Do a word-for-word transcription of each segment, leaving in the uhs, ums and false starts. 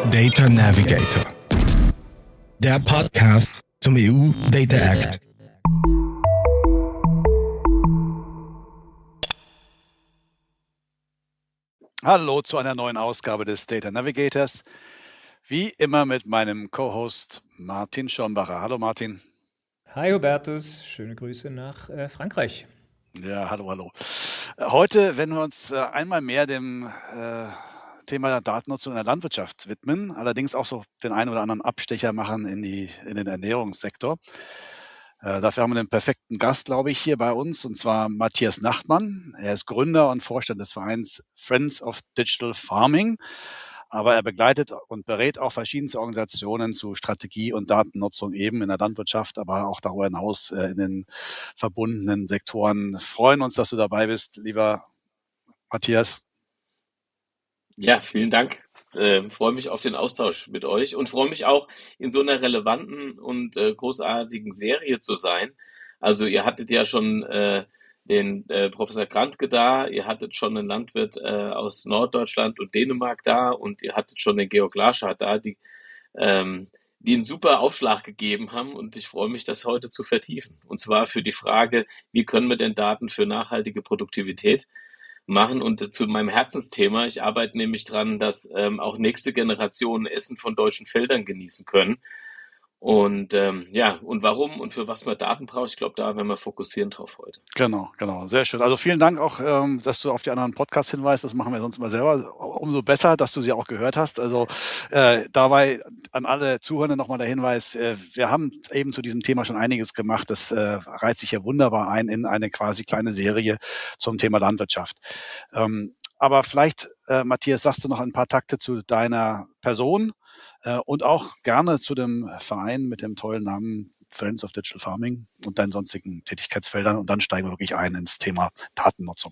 Data Navigator, der Podcast zum E U Data Act. Hallo zu einer neuen Ausgabe des Data Navigators. Wie immer mit meinem Co-Host Martin Schombacher. Hallo Martin. Hi Hubertus, schöne Grüße nach äh, Frankreich. Ja, hallo, hallo. Heute werden wir uns äh, einmal mehr dem äh, Thema der Datennutzung in der Landwirtschaft widmen, allerdings auch so den einen oder anderen Abstecher machen in, die, in den Ernährungssektor. Äh, dafür haben wir den perfekten Gast, glaube ich, hier bei uns, und zwar Matthias Nachtmann. Er ist Gründer und Vorstand des Vereins Friends of Digital Farming, aber er begleitet und berät auch verschiedenste Organisationen zu Strategie und Datennutzung eben in der Landwirtschaft, aber auch darüber hinaus äh, in den verbundenen Sektoren. Wir freuen uns, dass du dabei bist, lieber Matthias. Ja, vielen Dank. Äh, freue mich auf den Austausch mit euch und freue mich auch, in so einer relevanten und äh, großartigen Serie zu sein. Also ihr hattet ja schon äh, den äh, Professor Krantke da, ihr hattet schon einen Landwirt äh, aus Norddeutschland und Dänemark da und ihr hattet schon den Georg Larschardt da, die, ähm, die einen super Aufschlag gegeben haben, und ich freue mich, das heute zu vertiefen. Und zwar für die Frage, wie können wir denn Daten für nachhaltige Produktivität machen, und zu meinem Herzensthema. Ich arbeite nämlich dran, dass ähm, auch nächste Generationen Essen von deutschen Feldern genießen können. Und ähm, ja, und warum und für was man Daten braucht, ich glaube, da werden wir fokussieren drauf heute. Genau, genau, sehr schön. Also vielen Dank auch, ähm, dass du auf die anderen Podcasts hinweist. Das machen wir sonst immer selber. Umso besser, dass du sie auch gehört hast. Also äh, dabei an alle Zuhörer nochmal der Hinweis, äh, wir haben eben zu diesem Thema schon einiges gemacht. Das äh, reiht sich ja wunderbar ein in eine quasi kleine Serie zum Thema Landwirtschaft. Ähm, aber vielleicht, äh, Matthias, sagst du noch ein paar Takte zu deiner Person äh, und auch gerne zu dem Verein mit dem tollen Namen Friends of Digital Farming und deinen sonstigen Tätigkeitsfeldern, und dann steigen wir wirklich ein ins Thema Datennutzung.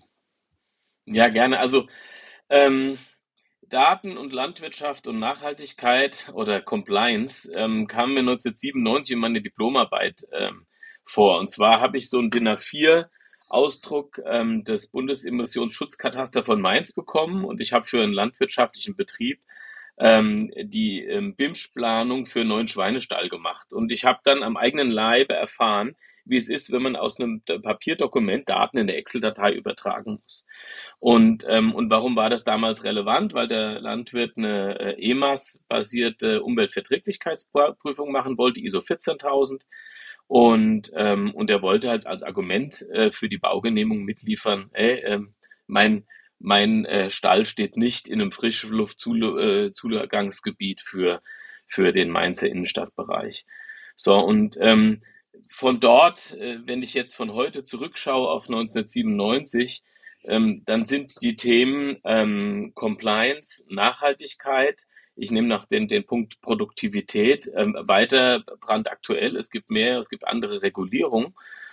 Ja, gerne. Also ähm, Daten und Landwirtschaft und Nachhaltigkeit oder Compliance ähm, kam mir neunzehnhundertsiebenundneunzig in meiner Diplomarbeit ähm, vor. Und zwar habe ich so einen D I N A vier Ausdruck ähm, des Bundesemissionsschutzkataster von Mainz bekommen, und ich habe für einen landwirtschaftlichen Betrieb ähm, die ähm, B I M S-Planung für einen neuen Schweinestall gemacht. Und ich habe dann am eigenen Leibe erfahren, wie es ist, wenn man aus einem Papierdokument Daten in eine Excel-Datei übertragen muss. Und, ähm, und warum war das damals relevant? Weil der Landwirt eine äh, E M A S-basierte Umweltverträglichkeitsprüfung machen wollte, I S O vierzehntausend. Und, ähm, und er wollte halt als Argument äh, für die Baugenehmigung mitliefern, ey, ähm, mein, mein äh, Stall steht nicht in einem Frischluftzugangsgebiet für, für den Mainzer Innenstadtbereich. So, und ähm, von dort, äh, wenn ich jetzt von heute zurückschaue auf neunzehnhundertsiebenundneunzig, ähm, dann sind die Themen ähm, Compliance, Nachhaltigkeit, ich nehme nach den, den Punkt Produktivität ähm, weiter brandaktuell. Es gibt mehr, es gibt andere Regulierungen.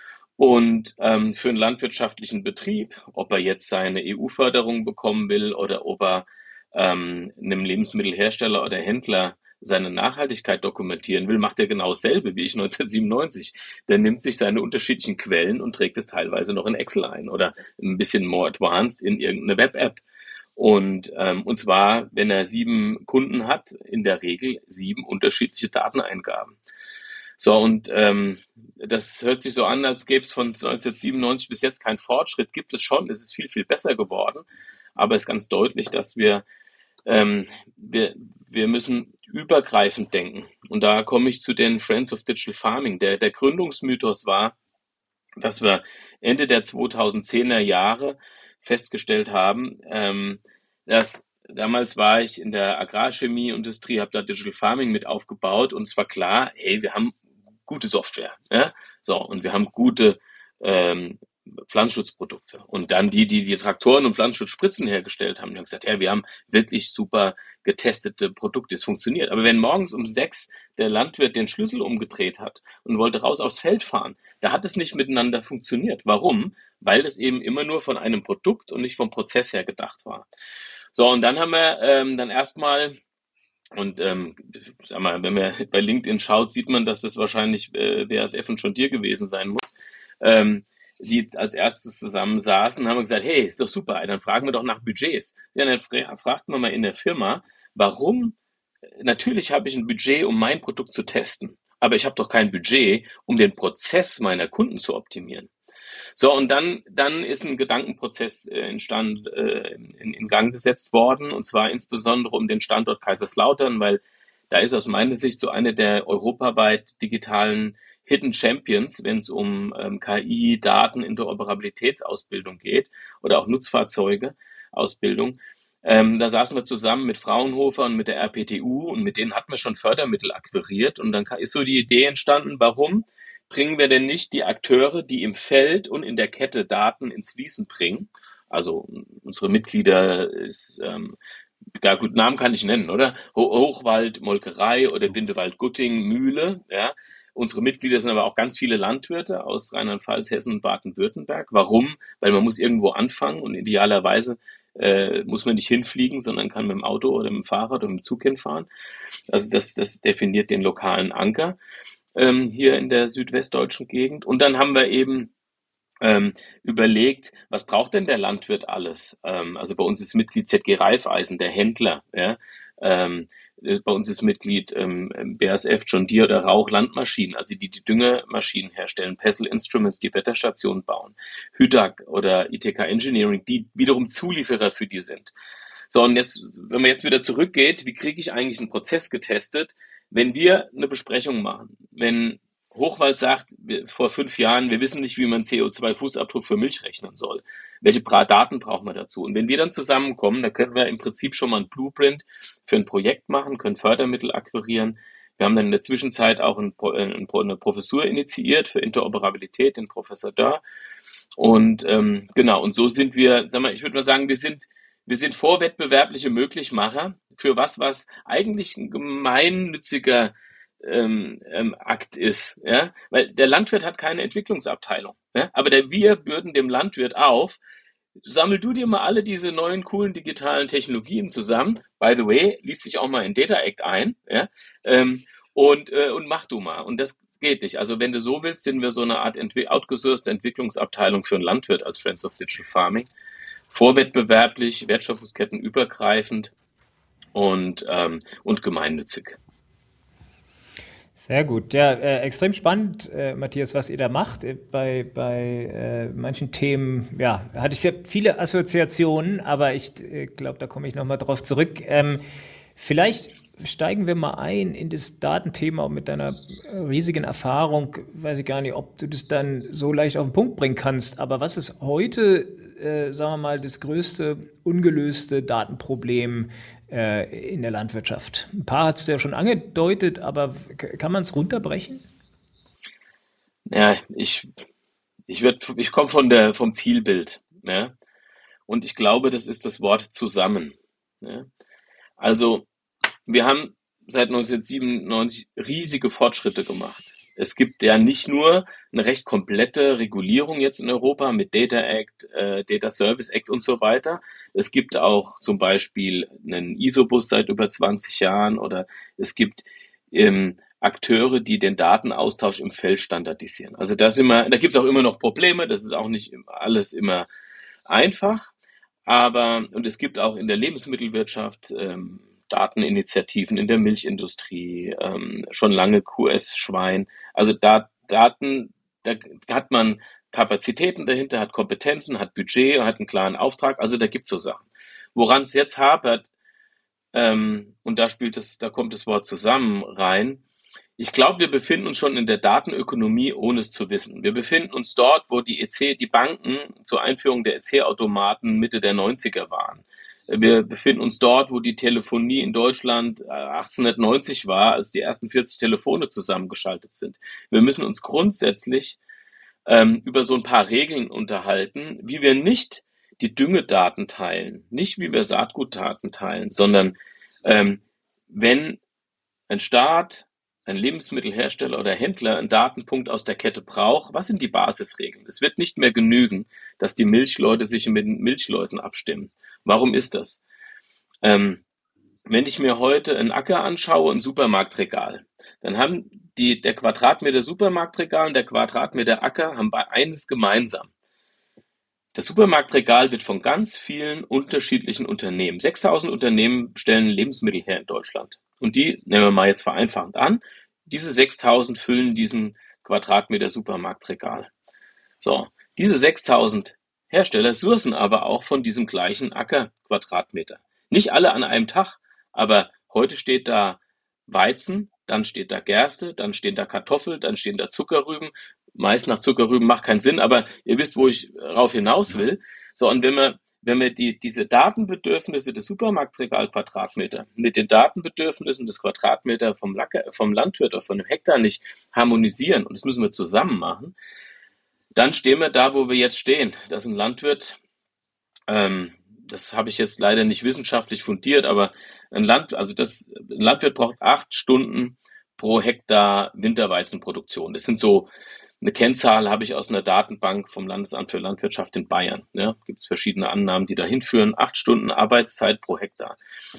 Und ähm, für einen landwirtschaftlichen Betrieb, ob er jetzt seine E U-Förderung bekommen will oder ob er ähm, einem Lebensmittelhersteller oder Händler seine Nachhaltigkeit dokumentieren will, macht er genau dasselbe wie ich neunzehnhundertsiebenundneunzig. Der nimmt sich seine unterschiedlichen Quellen und trägt es teilweise noch in Excel ein oder ein bisschen more advanced in irgendeine Web-App. Und, ähm, und zwar, wenn er sieben Kunden hat, in der Regel sieben unterschiedliche Dateneingaben. So, und ähm, das hört sich so an, als gäbe es von neunzehnhundertsiebenundneunzig bis jetzt keinen Fortschritt. Gibt es schon, es ist viel, viel besser geworden. Aber es ist ganz deutlich, dass wir, ähm, wir, wir müssen übergreifend denken. Und da komme ich zu den Friends of Digital Farming. Der, der Gründungsmythos war, dass wir Ende der zweitausendzehner Jahre festgestellt haben, ähm, dass damals war ich in der Agrarchemieindustrie, habe da Digital Farming mit aufgebaut, und es war klar, hey, wir haben gute Software, ja? So, und wir haben gute ähm, Pflanzenschutzprodukte. Und dann die, die die Traktoren und Pflanzenschutzspritzen hergestellt haben, die haben gesagt, ja, wir haben wirklich super getestete Produkte, es funktioniert. Aber wenn morgens um sechs der Landwirt den Schlüssel umgedreht hat und wollte raus aufs Feld fahren, da hat es nicht miteinander funktioniert. Warum? Weil das eben immer nur von einem Produkt und nicht vom Prozess her gedacht war. So, und dann haben wir ähm, dann erstmal, und ähm, sag mal, wenn man bei LinkedIn schaut, sieht man, dass das wahrscheinlich äh, B A S F und John Deere gewesen sein muss, ähm, die als erstes zusammen saßen und haben gesagt, hey, ist doch super, dann fragen wir doch nach Budgets. Ja, dann fragten wir mal in der Firma, warum natürlich habe ich ein Budget, um mein Produkt zu testen, aber ich habe doch kein Budget, um den Prozess meiner Kunden zu optimieren. So, und dann, dann ist ein Gedankenprozess äh, entstand, äh, in, in Gang gesetzt worden, und zwar insbesondere um den Standort Kaiserslautern, weil da ist aus meiner Sicht so eine der europaweit digitalen Hidden Champions, wenn es um ähm, K I, Daten, Interoperabilitätsausbildung geht oder auch Nutzfahrzeuge-Ausbildung. Ähm, da saßen wir zusammen mit Fraunhofer und mit der R P T U, und mit denen hatten wir schon Fördermittel akquiriert, und dann ist so die Idee entstanden, warum bringen wir denn nicht die Akteure, die im Feld und in der Kette Daten ins Fließen bringen? Also unsere Mitglieder ist, ähm, ja gut, Namen kann ich nennen, oder? Ho- Hochwald, Molkerei oder Bindewald, Gutting, Mühle, ja. Unsere Mitglieder sind aber auch ganz viele Landwirte aus Rheinland-Pfalz, Hessen und Baden-Württemberg. Warum? Weil man muss irgendwo anfangen, und idealerweise äh, muss man nicht hinfliegen, sondern kann mit dem Auto oder mit dem Fahrrad oder mit dem Zug hinfahren. Also das, das definiert den lokalen Anker ähm, hier in der südwestdeutschen Gegend. Und dann haben wir eben ähm, überlegt, was braucht denn der Landwirt alles? Ähm, also bei uns ist Mitglied Z G Raiffeisen, der Händler. Ja? Ähm, äh, bei uns ist Mitglied ähm, B A S F, John Deere oder Rauch Landmaschinen, also die die Düngemaschinen herstellen, Pessl Instruments, die Wetterstationen bauen, Hydag oder I T K Engineering, die wiederum Zulieferer für die sind. So, und jetzt, wenn man jetzt wieder zurückgeht, wie kriege ich eigentlich einen Prozess getestet, wenn wir eine Besprechung machen? Wenn Hochwald sagt, wir, vor fünf Jahren, wir wissen nicht, wie man C O zwei Fußabdruck für Milch rechnen soll. Welche Bra- Daten brauchen wir dazu? Und wenn wir dann zusammenkommen, dann können wir im Prinzip schon mal ein Blueprint für ein Projekt machen, können Fördermittel akquirieren. Wir haben dann in der Zwischenzeit auch ein, Pro- äh, ein, Pro- eine Professur initiiert für Interoperabilität, den Professor Dörr. Und ähm, genau, und so sind wir, sag mal, ich würde mal sagen, wir sind, wir sind vorwettbewerbliche Möglichmacher für was, was eigentlich ein gemeinnütziger ähm, ähm, Akt ist, ja, weil der Landwirt hat keine Entwicklungsabteilung, ja, aber der, wir bürden dem Landwirt auf, sammel du dir mal alle diese neuen coolen digitalen Technologien zusammen. By the way, liest sich auch mal in Data Act ein, ja, ähm, und äh, und mach du mal. Und das geht nicht. Also wenn du so willst, sind wir so eine Art entwi- outgesourcete Entwicklungsabteilung für einen Landwirt als Friends of Digital Farming, vorwettbewerblich, wertschöpfungskettenübergreifend und ähm, und gemeinnützig. Sehr gut. Ja, äh, extrem spannend, äh, Matthias, was ihr da macht. Äh, Bei, bei äh, manchen Themen, ja, hatte ich ja viele Assoziationen, aber ich äh, glaube, da komme ich nochmal drauf zurück. Ähm, vielleicht steigen wir mal ein in das Datenthema mit deiner äh, riesigen Erfahrung. Weiß ich gar nicht, ob du das dann so leicht auf den Punkt bringen kannst, aber was ist heute, äh, sagen wir mal, das größte ungelöste Datenproblem äh, in der Landwirtschaft? Ein paar hast du ja schon angedeutet, aber k- kann man es runterbrechen? Ja, ich ich werd, ich komme von der vom Zielbild, ja, und ich glaube, das ist das Wort zusammen. Ja. Also wir haben seit neunzehnhundertsiebenundneunzig riesige Fortschritte gemacht. Es gibt ja nicht nur eine recht komplette Regulierung jetzt in Europa mit Data Act, äh, Data Service Act und so weiter. Es gibt auch zum Beispiel einen I S O-Bus seit über zwanzig Jahren, oder es gibt ähm, Akteure, die den Datenaustausch im Feld standardisieren. Also da sind wir, da gibt es auch immer noch Probleme, das ist auch nicht alles immer einfach, aber und es gibt auch in der Lebensmittelwirtschaft ähm, Dateninitiativen, in der Milchindustrie, ähm, schon lange Q S-Schwein. Also da Daten, da hat man Kapazitäten dahinter, hat Kompetenzen, hat Budget, hat einen klaren Auftrag. Also da gibt es so Sachen. Woran es jetzt hapert, ähm, und da spielt es, da kommt das Wort zusammen rein. Ich glaube, wir befinden uns schon in der Datenökonomie, ohne es zu wissen. Wir befinden uns dort, wo die E C, die Banken zur Einführung der E C-Automaten Mitte der neunziger waren. Wir befinden uns dort, wo die Telefonie in Deutschland äh, achtzehnhundertneunzig war, als die ersten vierzig Telefone zusammengeschaltet sind. Wir müssen uns grundsätzlich ähm, über so ein paar Regeln unterhalten, wie wir nicht die Düngedaten teilen, nicht wie wir Saatgutdaten teilen, sondern ähm, wenn ein Staat, ein Lebensmittelhersteller oder Händler einen Datenpunkt aus der Kette braucht, was sind die Basisregeln? Es wird nicht mehr genügen, dass die Milchleute sich mit den Milchleuten abstimmen. Warum ist das? Ähm, wenn ich mir heute einen Acker anschaue, ein Supermarktregal, dann haben die, der Quadratmeter Supermarktregal und der Quadratmeter Acker haben bei eines gemeinsam. Das Supermarktregal wird von ganz vielen unterschiedlichen Unternehmen, sechstausend Unternehmen stellen Lebensmittel her in Deutschland. Und die, nehmen wir mal jetzt vereinfachend an, diese sechstausend füllen diesen Quadratmeter Supermarktregal. So, diese sechstausend Hersteller sourcen aber auch von diesem gleichen Ackerquadratmeter. Nicht alle an einem Tag, aber heute steht da Weizen, dann steht da Gerste, dann stehen da Kartoffeln, dann stehen da Zuckerrüben. Meist nach Zuckerrüben macht keinen Sinn, aber ihr wisst, wo ich rauf hinaus will. So, und wenn wir, wenn wir die, diese Datenbedürfnisse des Supermarktregalquadratmeter mit den Datenbedürfnissen des Quadratmeter vom, Lacker, vom Landwirt oder von einem Hektar nicht harmonisieren, und das müssen wir zusammen machen, dann stehen wir da, wo wir jetzt stehen. Dass ein Landwirt, ähm, das habe ich jetzt leider nicht wissenschaftlich fundiert, aber ein Land, also das, ein Landwirt braucht acht Stunden pro Hektar Winterweizenproduktion. Das sind so eine Kennzahl, habe ich aus einer Datenbank vom Landesamt für Landwirtschaft in Bayern. Ja, gibt es verschiedene Annahmen, die dahin führen. Acht Stunden Arbeitszeit pro Hektar.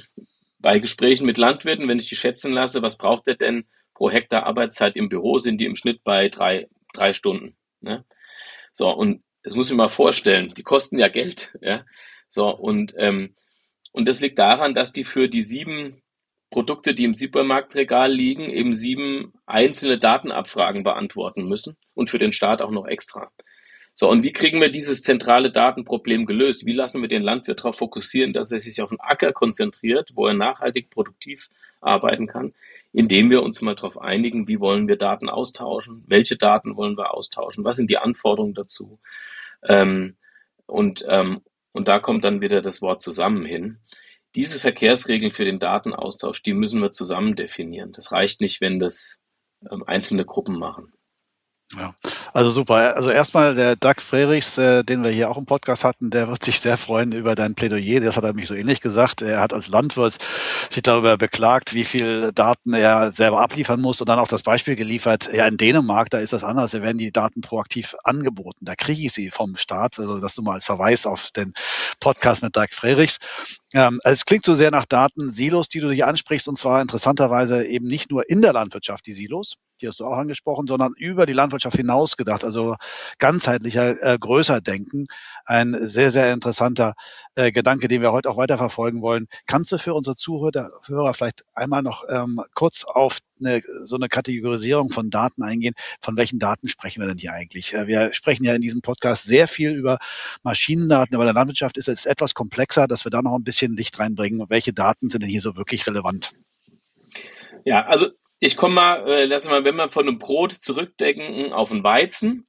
Bei Gesprächen mit Landwirten, wenn ich die schätzen lasse, was braucht er denn pro Hektar Arbeitszeit im Büro, sind die im Schnitt bei drei, drei Stunden. Ne? So, und das muss ich mir mal vorstellen, die kosten ja Geld. Ja? So, und, ähm, und das liegt daran, dass die für die sieben Produkte, die im Supermarktregal liegen, eben sieben einzelne Datenabfragen beantworten müssen und für den Staat auch noch extra. So, und wie kriegen wir dieses zentrale Datenproblem gelöst? Wie lassen wir den Landwirt darauf fokussieren, dass er sich auf den Acker konzentriert, wo er nachhaltig produktiv arbeiten kann, indem wir uns mal darauf einigen, wie wollen wir Daten austauschen, welche Daten wollen wir austauschen, was sind die Anforderungen dazu. Ähm, und, ähm, und da kommt dann wieder das Wort zusammen hin. Diese Verkehrsregeln für den Datenaustausch, die müssen wir zusammen definieren. Das reicht nicht, wenn das ähm, einzelne Gruppen machen. Ja, also super. Also erstmal der Doug Frerichs, äh, den wir hier auch im Podcast hatten, der wird sich sehr freuen über dein Plädoyer. Das hat er mich so ähnlich gesagt. Er hat als Landwirt sich darüber beklagt, wie viel Daten er selber abliefern muss und dann auch das Beispiel geliefert. Ja, in Dänemark, da ist das anders. Da werden die Daten proaktiv angeboten. Da kriege ich sie vom Staat. Also das nur mal als Verweis auf den Podcast mit Doug Frerichs. Ähm, also es klingt so sehr nach Datensilos, die du hier ansprichst, und zwar interessanterweise eben nicht nur in der Landwirtschaft die Silos, die hast du auch angesprochen, sondern über die Landwirtschaft hinaus gedacht, also ganzheitlicher, äh, größer denken. Ein sehr, sehr interessanter äh, Gedanke, den wir heute auch weiterverfolgen wollen. Kannst du für unsere Zuhörer Hörer vielleicht einmal noch ähm, kurz auf eine, so eine Kategorisierung von Daten eingehen? Von welchen Daten sprechen wir denn hier eigentlich? Äh, wir sprechen ja in diesem Podcast sehr viel über Maschinendaten, aber in der Landwirtschaft ist es etwas komplexer, dass wir da noch ein bisschen Licht reinbringen. Welche Daten sind denn hier so wirklich relevant? Ja, also ich komme mal, äh, lass mal, wenn wir von einem Brot zurückdenken auf einen Weizen,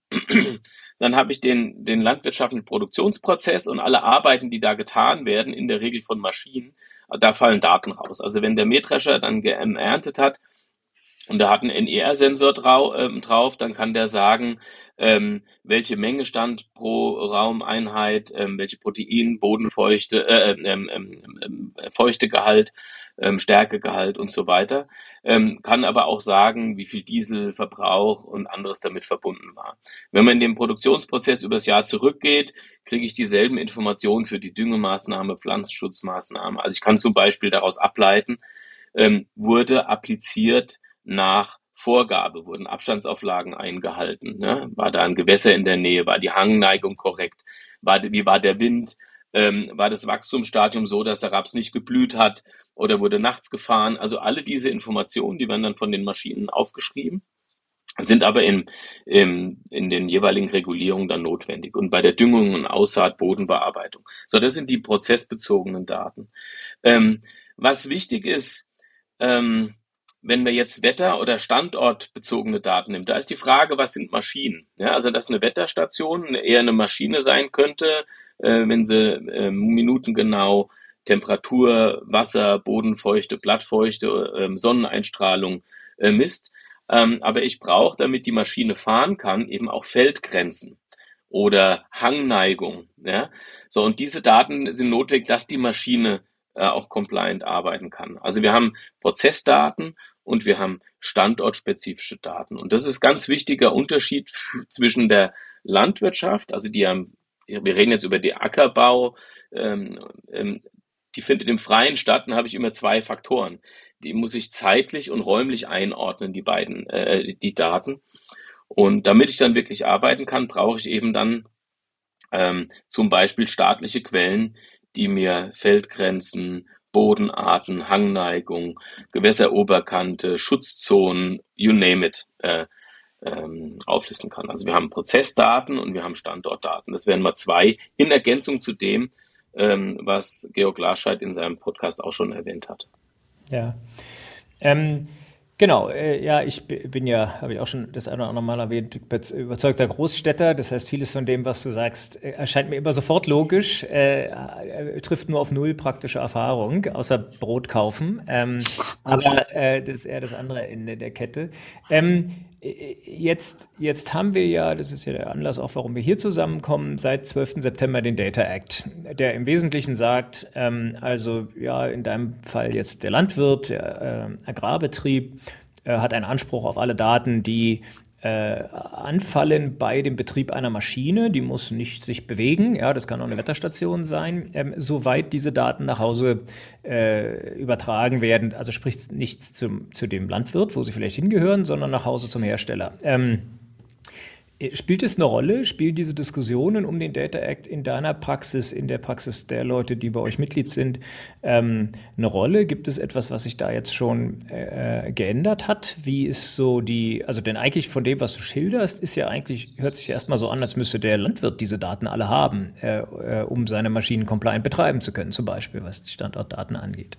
dann habe ich den, den landwirtschaftlichen Produktionsprozess und alle Arbeiten, die da getan werden, in der Regel von Maschinen, da fallen Daten raus. Also wenn der Mähdrescher dann geerntet hat und da hat ein N E R-Sensor drau, ähm, drauf, dann kann der sagen, ähm, welche Menge stand pro Raumeinheit, ähm, welche Protein, Bodenfeuchte, äh, ähm, ähm, ähm, Feuchtegehalt, ähm, Stärkegehalt und so weiter, ähm, kann aber auch sagen, wie viel Dieselverbrauch und anderes damit verbunden war. Wenn man in den Produktionsprozess übers Jahr zurückgeht, kriege ich dieselben Informationen für die Düngemaßnahme, Pflanzenschutzmaßnahme. Also ich kann zum Beispiel daraus ableiten, ähm, wurde appliziert nach Vorgabe, wurden Abstandsauflagen eingehalten, ne? War da ein Gewässer in der Nähe, war die Hangneigung korrekt, war, wie war der Wind, ähm, war das Wachstumsstadium so, dass der Raps nicht geblüht hat oder wurde nachts gefahren. Also alle diese Informationen, die werden dann von den Maschinen aufgeschrieben, sind aber in, in, in den jeweiligen Regulierungen dann notwendig. Und bei der Düngung und Aussaat, Bodenbearbeitung. So, das sind die prozessbezogenen Daten. Ähm, was wichtig ist, ähm, wenn wir jetzt Wetter- oder Standortbezogene Daten nehmen, da ist die Frage, was sind Maschinen? Ja, also dass eine Wetterstation eher eine Maschine sein könnte, äh, wenn sie äh, minutengenau Temperatur, Wasser, Bodenfeuchte, Blattfeuchte, äh, Sonneneinstrahlung äh, misst. Ähm, aber ich brauche, damit die Maschine fahren kann, eben auch Feldgrenzen oder Hangneigung. Ja? So, und diese Daten sind notwendig, dass die Maschine äh, auch compliant arbeiten kann. Also wir haben Prozessdaten und wir haben standortspezifische Daten. Und das ist ganz wichtiger Unterschied zwischen der Landwirtschaft, also die haben, wir reden jetzt über die Ackerbau, ähm, ähm, die findet im Freien statt, dann habe ich immer zwei Faktoren. Die muss ich zeitlich und räumlich einordnen, die beiden, äh, die Daten. Und damit ich dann wirklich arbeiten kann, brauche ich eben dann ähm, zum Beispiel staatliche Quellen, die mir Feldgrenzen, Bodenarten, Hangneigung, Gewässeroberkante, Schutzzonen, you name it, äh, ähm, auflisten kann. Also wir haben Prozessdaten und wir haben Standortdaten. Das wären mal zwei in Ergänzung zu dem, ähm, was Georg Larscheid in seinem Podcast auch schon erwähnt hat. Ja, ähm, genau. Äh, ja, ich b- bin ja, habe ich auch schon das eine oder andere Mal erwähnt, be- überzeugter Großstädter. Das heißt, vieles von dem, was du sagst, äh, erscheint mir immer sofort logisch, äh, äh, trifft nur auf null praktische Erfahrung, außer Brot kaufen. Ähm, aber äh, das ist eher das andere Ende der Kette. Ähm, äh, jetzt, jetzt haben wir ja, das ist ja der Anlass auch, warum wir hier zusammenkommen, seit zwölften September den Data Act, der im Wesentlichen sagt, ähm, also ja, in deinem Fall jetzt der Landwirt, der äh, Agrarbetrieb, äh, hat einen Anspruch auf alle Daten, die äh, anfallen bei dem Betrieb einer Maschine. Die muss nicht sich bewegen, ja, das kann auch eine Wetterstation sein, ähm, soweit diese Daten nach Hause äh, übertragen werden. Also sprich nicht zum, zu dem Landwirt, wo sie vielleicht hingehören, sondern nach Hause zum Hersteller. Ähm, Spielt es eine Rolle? Spielen diese Diskussionen um den Data Act in deiner Praxis, in der Praxis der Leute, die bei euch Mitglied sind, ähm, eine Rolle? Gibt es etwas, was sich da jetzt schon äh, geändert hat? Wie ist so die, also denn eigentlich von dem, was du schilderst, ist ja eigentlich, hört sich ja erstmal so an, als müsste der Landwirt diese Daten alle haben, äh, äh, um seine Maschinen compliant betreiben zu können, zum Beispiel, was die Standortdaten angeht.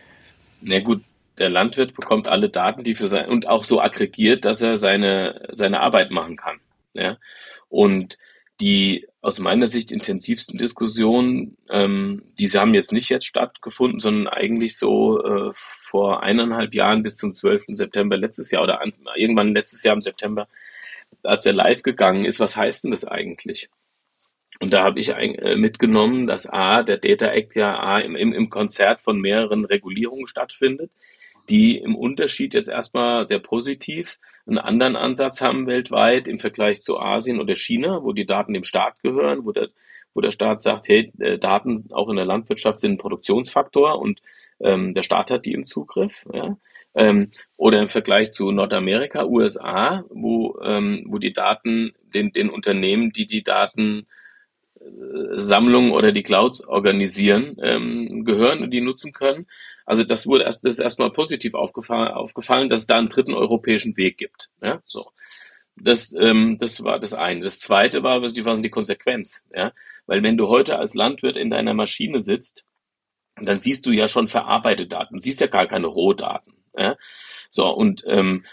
Na gut, der Landwirt bekommt alle Daten, die für sein, und auch so aggregiert, dass er seine, seine Arbeit machen kann. Ja, und die aus meiner Sicht intensivsten Diskussionen, ähm, diese haben jetzt nicht jetzt stattgefunden, sondern eigentlich so äh, vor eineinhalb Jahren bis zum zwölften September letztes Jahr oder an, irgendwann letztes Jahr im September, als er live gegangen ist. Was heißt denn das eigentlich? Und da habe ich ein, äh, mitgenommen, dass A, der Data Act ja A, im, im, im Konzert von mehreren Regulierungen stattfindet, die im Unterschied jetzt erstmal sehr positiv einen anderen Ansatz haben weltweit im Vergleich zu Asien oder China, wo die Daten dem Staat gehören, wo der, wo der Staat sagt, hey, äh, Daten auch in der Landwirtschaft sind ein Produktionsfaktor und ähm, der Staat hat die im Zugriff. Ja? Ähm, oder im Vergleich zu Nordamerika, U S A, wo, ähm, wo die Daten den, den Unternehmen, die die Daten Sammlungen oder die Clouds organisieren, ähm, gehören und die nutzen können. Also das wurde erst, das ist erstmal positiv aufgefallen, aufgefallen, dass es da einen dritten europäischen Weg gibt. Ja, so. Das, ähm, das war das eine. Das zweite war, was die, was die Konsequenz. Ja, weil wenn du heute als Landwirt in deiner Maschine sitzt, dann siehst du ja schon verarbeitete Daten. Du siehst ja gar keine Rohdaten. Ja, so und ähm,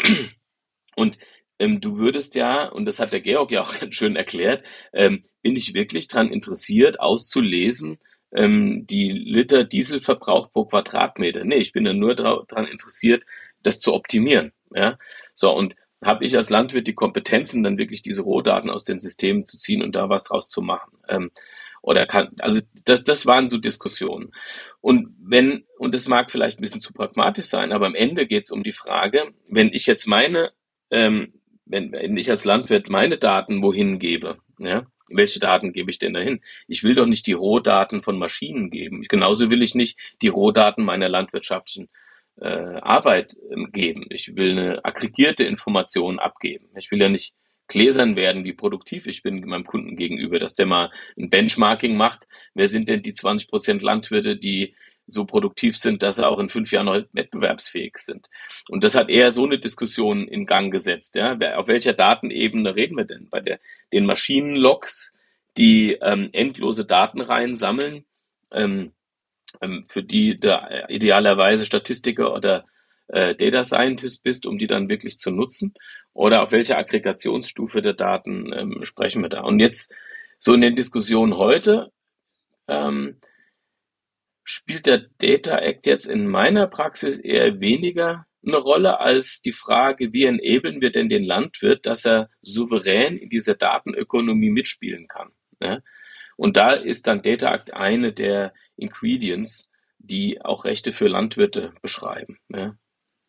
und ähm, du würdest ja, und das hat der Georg ja auch ganz schön erklärt, ähm, bin ich wirklich daran interessiert, auszulesen, ähm, die Liter Dieselverbrauch pro Quadratmeter. Nee, ich bin ja nur daran interessiert, das zu optimieren. Ja? So, und habe ich als Landwirt die Kompetenzen, dann wirklich diese Rohdaten aus den Systemen zu ziehen und da was draus zu machen. Ähm, oder kann, also das, das waren so Diskussionen. Und wenn, und das mag vielleicht ein bisschen zu pragmatisch sein, aber am Ende geht es um die Frage, wenn ich jetzt meine ähm, wenn, wenn ich als Landwirt meine Daten wohin gebe, ja, welche Daten gebe ich denn dahin? Ich will doch nicht die Rohdaten von Maschinen geben. Genauso will ich nicht die Rohdaten meiner landwirtschaftlichen äh, Arbeit äh, geben. Ich will eine aggregierte Information abgeben. Ich will ja nicht gläsern werden, wie produktiv ich bin meinem Kunden gegenüber, dass der mal ein Benchmarking macht. Wer sind denn die zwanzig Prozent Landwirte, die so produktiv sind, dass sie auch in fünf Jahren noch wettbewerbsfähig sind. Und das hat eher so eine Diskussion in Gang gesetzt. Ja? Auf welcher Datenebene reden wir denn? Bei der, den Maschinenlogs, die ähm, endlose Datenreihen sammeln, ähm, ähm, für die du idealerweise Statistiker oder äh, Data Scientist bist, um die dann wirklich zu nutzen? Oder auf welcher Aggregationsstufe der Daten ähm, sprechen wir da? Und jetzt so in den Diskussionen heute, ähm, spielt der Data Act jetzt in meiner Praxis eher weniger eine Rolle als die Frage, wie enablen wir denn den Landwirt, dass er souverän in dieser Datenökonomie mitspielen kann. Ja? Und da ist dann Data Act eine der Ingredients, die auch Rechte für Landwirte beschreiben. Ja?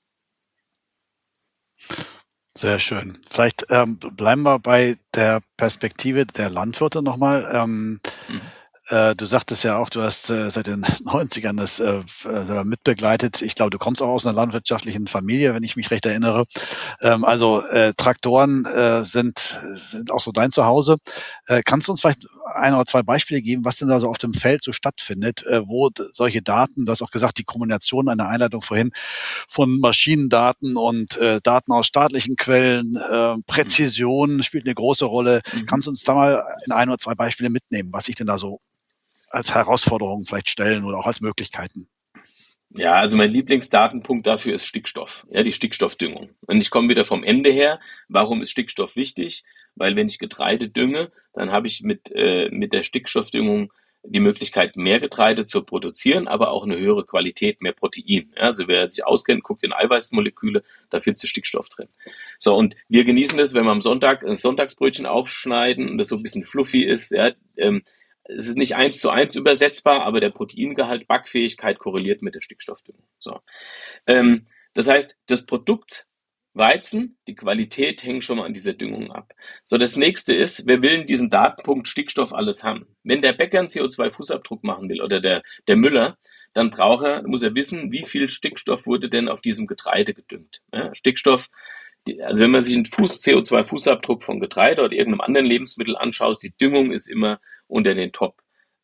Sehr schön. Vielleicht ähm, bleiben wir bei der Perspektive der Landwirte nochmal. Ähm, mhm. Du sagtest ja auch, du hast äh, seit den neunzigern das äh, mitbegleitet. Ich glaube, du kommst auch aus einer landwirtschaftlichen Familie, wenn ich mich recht erinnere. Ähm, also äh, Traktoren äh, sind, sind auch so dein Zuhause. Äh, kannst du uns vielleicht ein oder zwei Beispiele geben, was denn da so auf dem Feld so stattfindet, äh, wo d- solche Daten, du hast auch gesagt, die Kombination einer Einleitung vorhin von Maschinendaten und äh, Daten aus staatlichen Quellen, äh, Präzision spielt eine große Rolle. Mhm. Kannst du uns da mal in ein oder zwei Beispiele mitnehmen, was sich denn da so als Herausforderungen vielleicht stellen oder auch als Möglichkeiten? Ja, also mein Lieblingsdatenpunkt dafür ist Stickstoff, ja, die Stickstoffdüngung. Und ich komme wieder vom Ende her. Warum ist Stickstoff wichtig? Weil wenn ich Getreide dünge, dann habe ich mit, äh, mit der Stickstoffdüngung die Möglichkeit, mehr Getreide zu produzieren, aber auch eine höhere Qualität, mehr Protein. Ja, also wer sich auskennt, guckt in Eiweißmoleküle, da findest du Stickstoff drin. So, und wir genießen das, wenn wir am Sonntag ein Sonntagsbrötchen aufschneiden und das so ein bisschen fluffy ist, ja, ähm, es ist nicht eins zu eins übersetzbar, aber der Proteingehalt, Backfähigkeit korreliert mit der Stickstoffdüngung. So. Ähm, das heißt, das Produkt Weizen, die Qualität hängt schon mal an dieser Düngung ab. So, das nächste ist, wer will in diesem Datenpunkt Stickstoff alles haben? Wenn der Bäcker einen C O zwei Fußabdruck machen will oder der, der Müller, dann braucht er, muss er wissen, wie viel Stickstoff wurde denn auf diesem Getreide gedüngt. Ja, Stickstoff, die, also wenn man sich einen Fuß, C O zwei Fußabdruck von Getreide oder irgendeinem anderen Lebensmittel anschaut, die Düngung ist immer unter den Top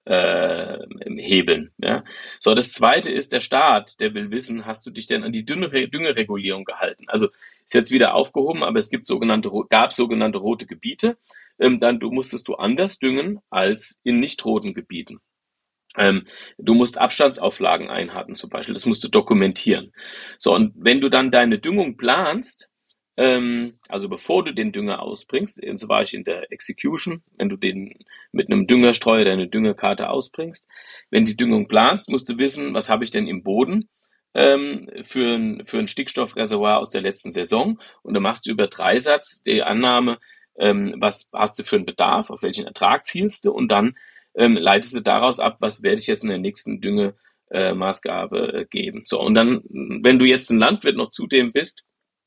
äh, Hebeln. Ja. So, das zweite ist der Staat, der will wissen, hast du dich denn an die Dünge, Düngeregulierung gehalten? Also ist jetzt wieder aufgehoben, aber es gibt sogenannte, gab sogenannte rote Gebiete. Ähm, dann du musstest du anders düngen als in nicht roten Gebieten. Ähm, du musst Abstandsauflagen einhalten zum Beispiel, das musst du dokumentieren. So, und wenn du dann deine Düngung planst, ähm, also bevor du den Dünger ausbringst, eben so war ich in der Execution, wenn du den mit einem Düngerstreuer deine Düngerkarte ausbringst, wenn die Düngung planst, musst du wissen, was habe ich denn im Boden ähm, für ein, für ein Stickstoffreservoir aus der letzten Saison, und dann machst du über Dreisatz die Annahme, ähm, was hast du für einen Bedarf, auf welchen Ertrag zielst du, und dann ähm, leitest du daraus ab, was werde ich jetzt in der nächsten Düngemaßgabe äh, geben. So, und dann, wenn du jetzt ein Landwirt noch zudem bist,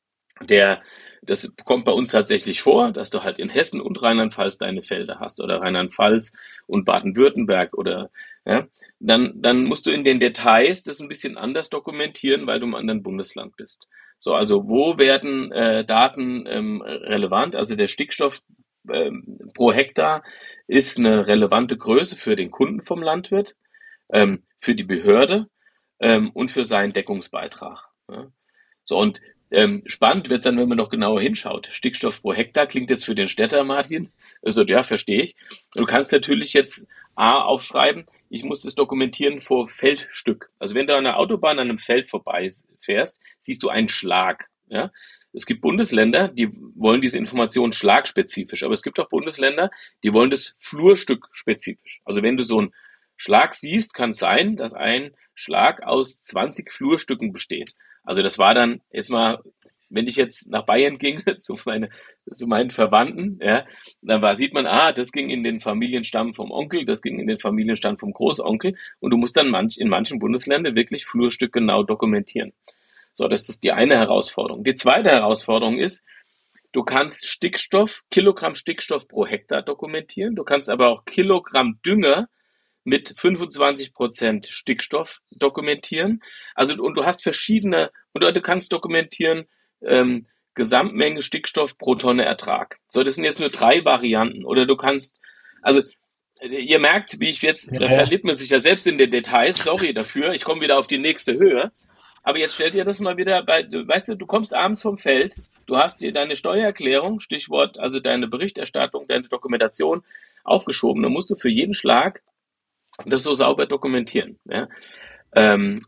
der, das kommt bei uns tatsächlich vor, dass du halt in Hessen und Rheinland-Pfalz deine Felder hast oder Rheinland-Pfalz und Baden-Württemberg oder, ja, dann, dann musst du in den Details das ein bisschen anders dokumentieren, weil du im anderen Bundesland bist. So, also wo werden äh, Daten ähm, relevant? Also der Stickstoff ähm, pro Hektar ist eine relevante Größe für den Kunden vom Landwirt, ähm, für die Behörde ähm, und für seinen Deckungsbeitrag. Ja. So, und ähm, spannend wird es dann, wenn man noch genauer hinschaut. Stickstoff pro Hektar klingt jetzt für den Städter, Martin. Also, ja, verstehe ich. Du kannst natürlich jetzt A aufschreiben, ich muss das dokumentieren vor Feldstück. Also wenn du an der Autobahn an einem Feld vorbei fährst, siehst du einen Schlag. Ja? Es gibt Bundesländer, die wollen diese Information schlagspezifisch, aber es gibt auch Bundesländer, die wollen das Flurstück spezifisch. Also wenn du so einen Schlag siehst, kann es sein, dass ein Schlag aus zwanzig Flurstücken besteht. Also das war dann erstmal, wenn ich jetzt nach Bayern ging, zu, meine, zu meinen Verwandten, ja, dann war, sieht man, ah, das ging in den Familienstamm vom Onkel, das ging in den Familienstamm vom Großonkel, und du musst dann manch, in manchen Bundesländern wirklich Flurstück genau dokumentieren. So, das ist die eine Herausforderung. Die zweite Herausforderung ist, du kannst Stickstoff, Kilogramm Stickstoff pro Hektar dokumentieren, du kannst aber auch Kilogramm Dünger mit fünfundzwanzig Prozent Stickstoff dokumentieren. Also, und du hast verschiedene, oder du kannst dokumentieren, ähm, Gesamtmenge Stickstoff pro Tonne Ertrag. So, das sind jetzt nur drei Varianten. Oder du kannst, also, ihr merkt, wie ich jetzt, Ja, da ja. verliert man sich ja selbst in den Details, sorry dafür, ich komme wieder auf die nächste Höhe. Aber jetzt stell dir das mal wieder bei, du, weißt du, du kommst abends vom Feld, du hast dir deine Steuererklärung, Stichwort, also deine Berichterstattung, deine Dokumentation aufgeschoben. Dann musst du für jeden Schlag das so sauber dokumentieren. Ja? Ähm,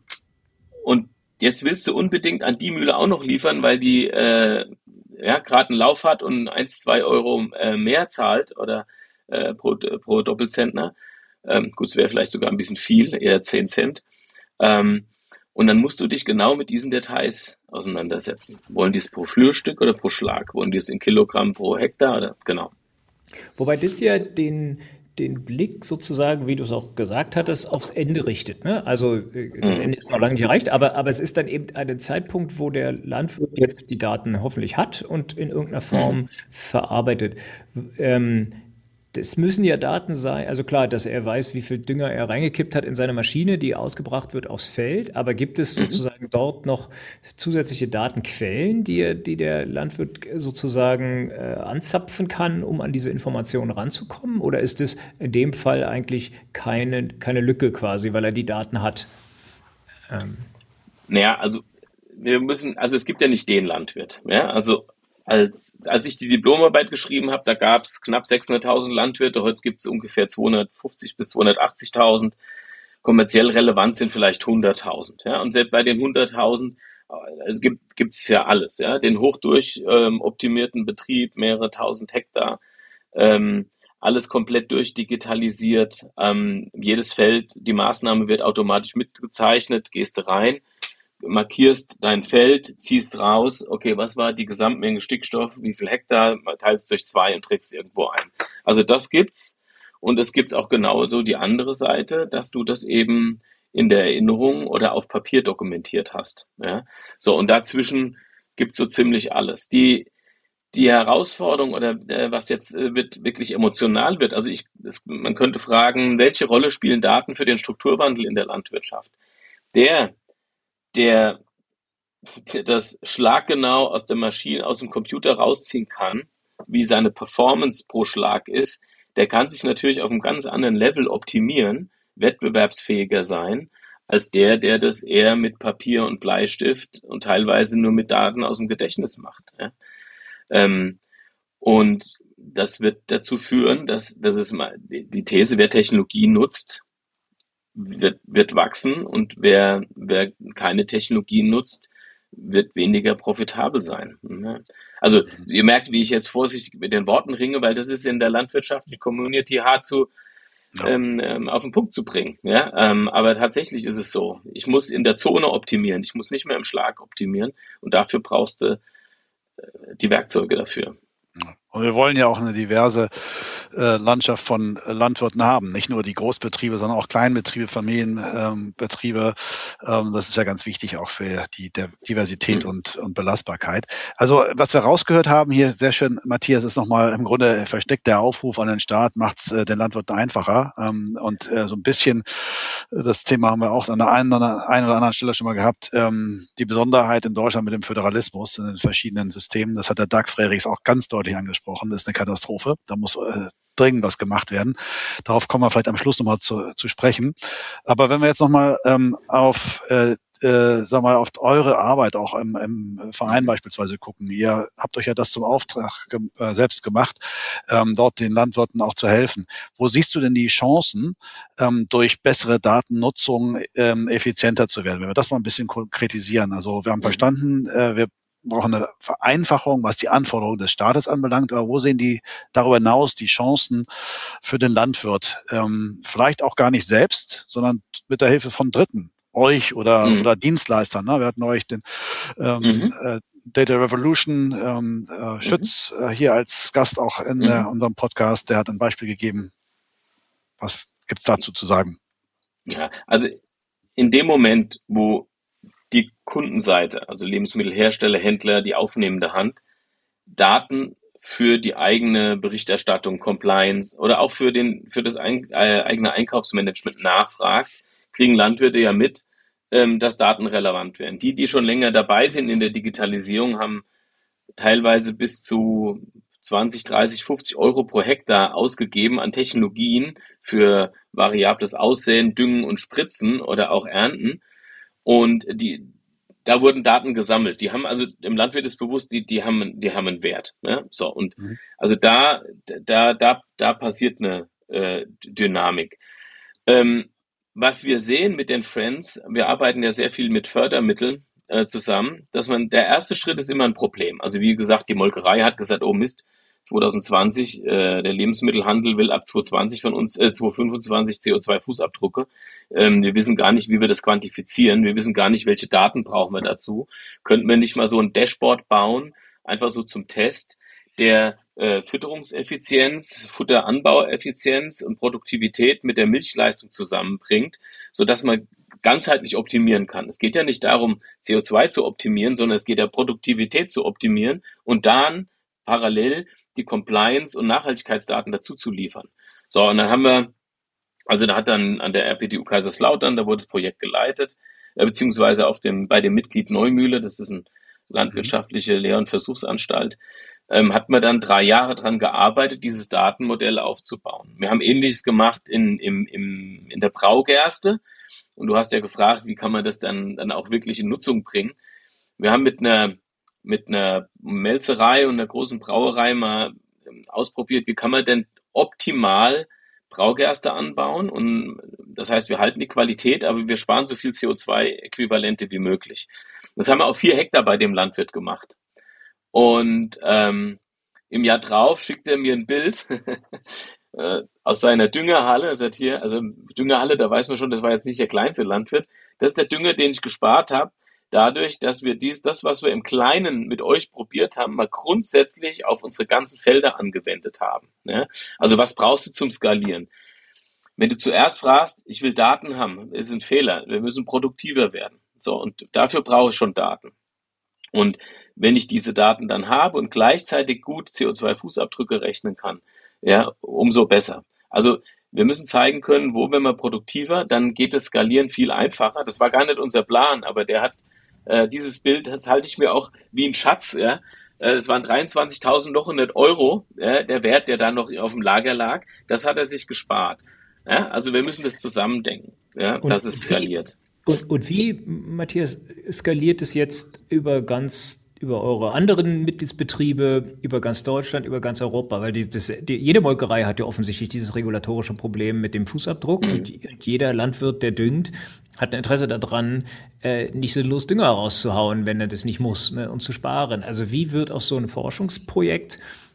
und jetzt willst du unbedingt an die Mühle auch noch liefern, weil die äh, ja, gerade einen Lauf hat und eins, zwei Euro äh, mehr zahlt oder äh, pro, pro Doppelzentner. Ähm, gut, es wäre vielleicht sogar ein bisschen viel, eher zehn Cent. Ähm, und dann musst du dich genau mit diesen Details auseinandersetzen. Wollen die es pro Flurstück oder pro Schlag? Wollen die es in Kilogramm pro Hektar? Oder? Genau. Wobei das ja den, den Blick sozusagen, wie du es auch gesagt hattest, aufs Ende richtet. Ne? Also äh, das Mhm. Ende ist noch lange nicht erreicht, aber, aber es ist dann eben ein Zeitpunkt, wo der Landwirt jetzt die Daten hoffentlich hat und in irgendeiner Form Mhm. verarbeitet. Ähm, das müssen ja Daten sein, also klar, dass er weiß, wie viel Dünger er reingekippt hat in seine Maschine, die ausgebracht wird aufs Feld, aber gibt es Mhm. sozusagen dort noch zusätzliche Datenquellen, die, er- die der Landwirt sozusagen äh, anzapfen kann, um an diese Informationen ranzukommen? Oder ist es in dem Fall eigentlich keine, keine Lücke quasi, weil er die Daten hat? Ähm, Naja, also wir müssen, also es gibt ja nicht den Landwirt. Ja? Also als, als ich die Diplomarbeit geschrieben habe, da gab es knapp sechshunderttausend Landwirte, heute gibt es ungefähr zweihundertfünfzig bis zweihundertachtzigtausend. Kommerziell relevant sind vielleicht hunderttausend. Ja? Und selbst bei den hunderttausend, äh, es gibt gibt's ja alles. Ja? Den hochdurch ähm, optimierten Betrieb, mehrere tausend Hektar, ähm, alles komplett durchdigitalisiert. Ähm, jedes Feld, die Maßnahme wird automatisch mitgezeichnet, gehst du rein, markierst dein Feld, ziehst raus, okay, was war die Gesamtmenge Stickstoff, wie viel Hektar, teilst durch zwei und trägst irgendwo ein. Also das gibt's. Und es gibt auch genauso die andere Seite, dass du das eben in der Erinnerung oder auf Papier dokumentiert hast. Ja? So, und dazwischen gibt's so ziemlich alles. Die, die Herausforderung oder äh, was jetzt äh, wird, wirklich emotional wird, also ich, es, man könnte fragen, welche Rolle spielen Daten für den Strukturwandel in der Landwirtschaft? Der, der das schlaggenau aus der Maschine, aus dem Computer rausziehen kann, wie seine Performance pro Schlag ist, der kann sich natürlich auf einem ganz anderen Level optimieren, wettbewerbsfähiger sein, als der, der das eher mit Papier und Bleistift und teilweise nur mit Daten aus dem Gedächtnis macht. Ja. Ähm, und das wird dazu führen, dass, dass es mal, die These, wer Technologie nutzt, wird, wird wachsen, und wer, wer keine Technologie nutzt, wird weniger profitabel sein. Also ihr merkt, wie ich jetzt vorsichtig mit den Worten ringe, weil das ist in der landwirtschaftlichen Community hart zu Ja. ähm, ähm, auf den Punkt zu bringen. Ja? Ähm, aber tatsächlich ist es so. Ich muss in der Zone optimieren. Ich muss nicht mehr im Schlag optimieren. Und dafür brauchst du äh, die Werkzeuge dafür. Und wir wollen ja auch eine diverse äh, Landschaft von äh, Landwirten haben. Nicht nur die Großbetriebe, sondern auch Kleinbetriebe, Familienbetriebe. Ähm, ähm, das ist ja ganz wichtig auch für die der Diversität Mhm. und, und Belastbarkeit. Also was wir rausgehört haben hier, sehr schön, Matthias, ist nochmal im Grunde versteckt der Aufruf an den Staat, macht's äh, den Landwirten einfacher. Ähm, und äh, so ein bisschen, äh, das Thema haben wir auch an der einen oder, einen oder anderen Stelle schon mal gehabt, ähm, die Besonderheit in Deutschland mit dem Föderalismus in den verschiedenen Systemen. Das hat der Doug Frerichs auch ganz deutlich angesprochen. Das ist eine Katastrophe. Da muss äh, dringend was gemacht werden. Darauf kommen wir vielleicht am Schluss nochmal zu, zu sprechen. Aber wenn wir jetzt nochmal ähm, auf, äh, äh, sag mal, auf eure Arbeit auch im, im Verein beispielsweise gucken. Ihr habt euch ja das zum Auftrag ge äh, selbst gemacht, ähm, dort den Landwirten auch zu helfen. Wo siehst du denn die Chancen, ähm, durch bessere Datennutzung ähm, effizienter zu werden? Wenn wir das mal ein bisschen konkretisieren. Also wir haben Mhm. verstanden, äh, wir brauchen eine Vereinfachung, was die Anforderungen des Staates anbelangt. Aber wo sehen die darüber hinaus die Chancen für den Landwirt? Ähm, vielleicht auch gar nicht selbst, sondern mit der Hilfe von Dritten, euch oder Mhm. oder Dienstleistern. Ne? Wir hatten euch den ähm, Mhm. äh, Data Revolution ähm, äh, Mhm. Schütz äh, hier als Gast auch in äh, Mhm. unserem Podcast. Der hat ein Beispiel gegeben. Was gibt's dazu zu sagen? Ja, also in dem Moment, wo die Kundenseite, also Lebensmittelhersteller, Händler, die aufnehmende Hand, Daten für die eigene Berichterstattung, Compliance oder auch für den für das ein, äh, eigene Einkaufsmanagement nachfragt, kriegen Landwirte ja mit, ähm, dass Daten relevant werden. Die, die schon länger dabei sind in der Digitalisierung, haben teilweise bis zu zwanzig, dreißig, fünfzig Euro pro Hektar ausgegeben an Technologien für variables Aussehen, Düngen und Spritzen oder auch Ernten. Und die, da wurden Daten gesammelt. Die haben also, dem Landwirt ist bewusst, die, die haben, die haben einen Wert. Ne? So, und Mhm. also da, da, da, da passiert eine äh, Dynamik. Ähm, was wir sehen mit den Friends, wir arbeiten ja sehr viel mit Fördermitteln äh, zusammen, dass man, der erste Schritt ist immer ein Problem. Also wie gesagt, die Molkerei hat gesagt, oh Mist, zwanzig zwanzig, äh, der Lebensmittelhandel will ab zwanzig zwanzig von uns, äh, zwanzig fünfundzwanzig C O zwei Fußabdrücke. Ähm, wir wissen gar nicht, wie wir das quantifizieren. Wir wissen gar nicht, welche Daten brauchen wir dazu. Könnten wir nicht mal so ein Dashboard bauen, einfach so zum Test, der äh, Fütterungseffizienz, Futteranbaueffizienz und Produktivität mit der Milchleistung zusammenbringt, sodass man ganzheitlich optimieren kann. Es geht ja nicht darum, C O zwei zu optimieren, sondern es geht ja Produktivität zu optimieren und dann parallel die Compliance- und Nachhaltigkeitsdaten dazu zu liefern. So, und dann haben wir, also da hat dann an der R P T U Kaiserslautern, da wurde das Projekt geleitet, äh, beziehungsweise auf dem, bei dem Mitglied Neumühle, das ist eine landwirtschaftliche Lehr- und Versuchsanstalt, ähm, hat man dann drei Jahre dran gearbeitet, dieses Datenmodell aufzubauen. Wir haben Ähnliches gemacht in, im, im, in der Braugerste. Und du hast ja gefragt, wie kann man das dann, dann auch wirklich in Nutzung bringen. Wir haben mit einer, mit einer Melzerei und einer großen Brauerei mal ausprobiert, wie kann man denn optimal Braugerste anbauen. Und das heißt, wir halten die Qualität, aber wir sparen so viel C O zwei Äquivalente wie möglich. Das haben wir auf vier Hektar bei dem Landwirt gemacht. Und ähm, im Jahr drauf schickt er mir ein Bild äh, aus seiner Düngerhalle. Er sagt hier, also Düngerhalle, da weiß man schon, das war jetzt nicht der kleinste Landwirt. Das ist der Dünger, den ich gespart habe, dadurch, dass wir dies, das, was wir im Kleinen mit euch probiert haben, mal grundsätzlich auf unsere ganzen Felder angewendet haben. Ja? Also was brauchst du zum Skalieren? Wenn du zuerst fragst, ich will Daten haben, ist ein Fehler. Wir müssen produktiver werden. So, und dafür brauche ich schon Daten. Und wenn ich diese Daten dann habe und gleichzeitig gut C O zwei Fußabdrücke rechnen kann, ja, umso besser. Also wir müssen zeigen können, wo werden wir produktiver, dann geht das Skalieren viel einfacher. Das war gar nicht unser Plan, aber der hat äh, dieses Bild, das halte ich mir auch wie ein Schatz. Ja. Es waren dreiundzwanzigtausendneunhundert Euro, ja, der Wert, der da noch auf dem Lager lag. Das hat er sich gespart. Ja. Also wir müssen das zusammendenken, ja, dass es skaliert. Und, und wie, Matthias, skaliert es jetzt über ganz, über eure anderen Mitgliedsbetriebe, über ganz Deutschland, über ganz Europa? Weil die, das, die, jede Molkerei hat ja offensichtlich dieses regulatorische Problem mit dem Fußabdruck mhm. und, und jeder Landwirt, der düngt, hat ein Interesse daran, äh, nicht so los Dünger rauszuhauen, wenn er das nicht muss, ne, und zu sparen. Also wie wird aus so einem Forschungsprojekt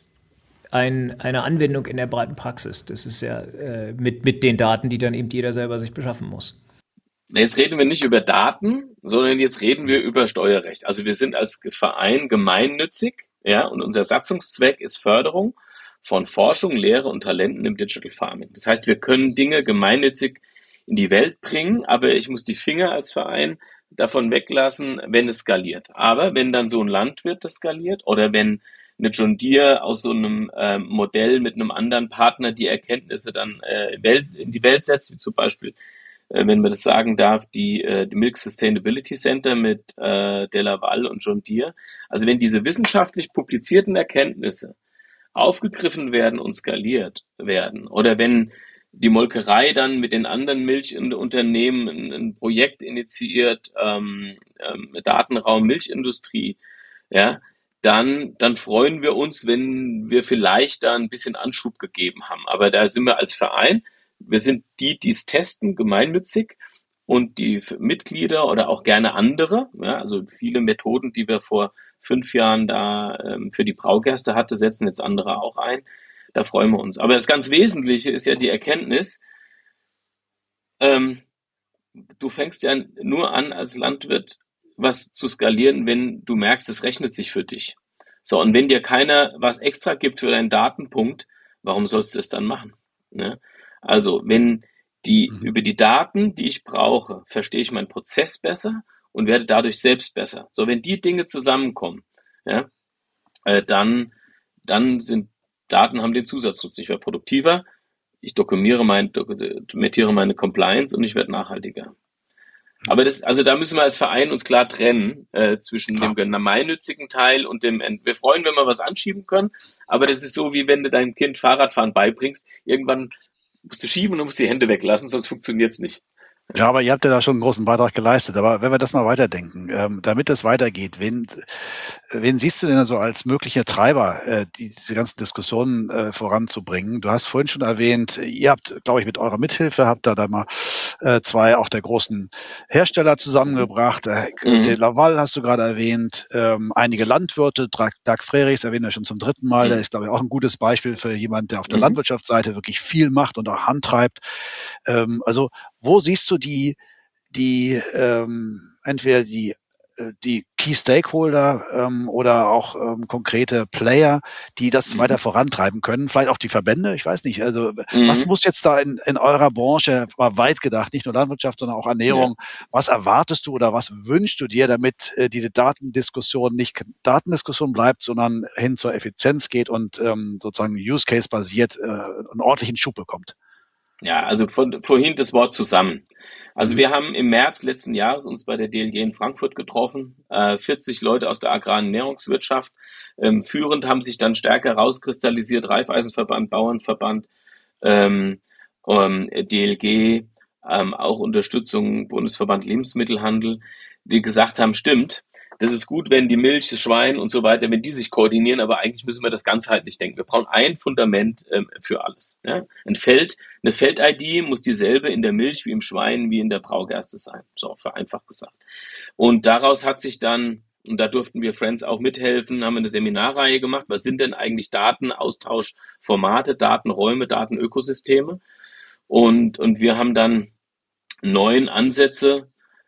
ein, eine Anwendung in der breiten Praxis? Das ist ja äh, mit, mit den Daten, die dann eben jeder selber sich beschaffen muss. Jetzt reden wir nicht über Daten, sondern jetzt reden wir über Steuerrecht. Also wir sind als Verein gemeinnützig, ja, und unser Satzungszweck ist Förderung von Forschung, Lehre und Talenten im Digital Farming. Das heißt, wir können Dinge gemeinnützig in die Welt bringen, aber ich muss die Finger als Verein davon weglassen, wenn es skaliert. Aber wenn dann so ein Landwirt das skaliert oder wenn eine John Deere aus so einem äh, Modell mit einem anderen Partner die Erkenntnisse dann äh, Welt, in die Welt setzt, wie zum Beispiel wenn man das sagen darf, die, äh, die Milk Sustainability Center mit äh, Delaval und John Deere. Also wenn diese wissenschaftlich publizierten Erkenntnisse aufgegriffen werden und skaliert werden oder wenn die Molkerei dann mit den anderen Milchunternehmen ein, ein Projekt initiiert, ähm, ähm, Datenraum Milchindustrie, ja, dann, dann freuen wir uns, wenn wir vielleicht da ein bisschen Anschub gegeben haben. Aber da sind wir als Verein, wir sind die, die es testen, gemeinnützig, und die Mitglieder oder auch gerne andere, ja, also viele Methoden, die wir vor fünf Jahren da ähm, für die Braugerste hatte, setzen jetzt andere auch ein. Da freuen wir uns. Aber das ganz Wesentliche ist ja die Erkenntnis, ähm, du fängst ja nur an als Landwirt was zu skalieren, wenn du merkst, es rechnet sich für dich. So, und wenn dir keiner was extra gibt für deinen Datenpunkt, warum sollst du es dann machen? Ne? Also, wenn die, mhm. über die Daten, die ich brauche, verstehe ich meinen Prozess besser und werde dadurch selbst besser. So, wenn die Dinge zusammenkommen, ja, äh, dann, dann sind Daten haben den Zusatznutzen. Ich werde produktiver, ich dokumentiere, mein, dokumentiere meine Compliance und ich werde nachhaltiger. Aber das, also da müssen wir als Verein uns klar trennen äh, zwischen klar. dem gemeinnützigen Teil und dem, wir freuen, wenn wir was anschieben können, aber das ist so, wie wenn du deinem Kind Fahrradfahren beibringst, irgendwann musst du schieben und musst die Hände weglassen, sonst funktioniert es nicht. Ja, aber ihr habt ja da schon einen großen Beitrag geleistet. Aber wenn wir das mal weiterdenken, ähm, damit das weitergeht, wen, wen siehst du denn so als mögliche Treiber, äh, die, diese ganzen Diskussionen äh, voranzubringen? Du hast vorhin schon erwähnt, ihr habt, glaube ich, mit eurer Mithilfe, habt da da mal äh, zwei auch der großen Hersteller zusammengebracht. Äh, mhm. Den Laval hast du gerade erwähnt, ähm, einige Landwirte, Dag Frerichs erwähnt er schon zum dritten Mal. Mhm. Der ist, glaube ich, auch ein gutes Beispiel für jemanden, der auf der mhm. Landwirtschaftsseite wirklich viel macht und auch handtreibt. Ähm, also wo siehst du die, die ähm, entweder die die Key Stakeholder ähm, oder auch ähm, konkrete Player, die das mhm. weiter vorantreiben können? Vielleicht auch die Verbände, ich weiß nicht. Also mhm. was muss jetzt da in, in eurer Branche, mal weit gedacht, nicht nur Landwirtschaft, sondern auch Ernährung, ja. was erwartest du oder was wünschst du dir, damit äh, diese Datendiskussion nicht Datendiskussion bleibt, sondern hin zur Effizienz geht und ähm, sozusagen Use-Case-basiert äh, einen ordentlichen Schub bekommt? Ja, also von, vorhin das Wort zusammen. Also mhm. wir haben im März letzten Jahres uns bei der D L G in Frankfurt getroffen, äh, vierzig Leute aus der Agrar- und Ernährungswirtschaft. Ähm, führend haben sich dann stärker rauskristallisiert, Raiffeisenverband, Bauernverband, ähm, ähm, D L G, ähm, auch Unterstützung Bundesverband Lebensmittelhandel, die gesagt haben, stimmt, das ist gut, wenn die Milch, das Schwein und so weiter, wenn die sich koordinieren, aber eigentlich müssen wir das ganzheitlich denken. Wir brauchen ein Fundament ähm, für alles. Ja? Ein Feld, eine Feld-I D muss dieselbe in der Milch wie im Schwein, wie in der Braugerste sein. So, vereinfacht gesagt. Und daraus hat sich dann, und da durften wir Friends auch mithelfen, haben wir eine Seminarreihe gemacht. Was sind denn eigentlich Datenaustauschformate, Datenräume, Datenökosysteme? Und, und wir haben dann neun Ansätze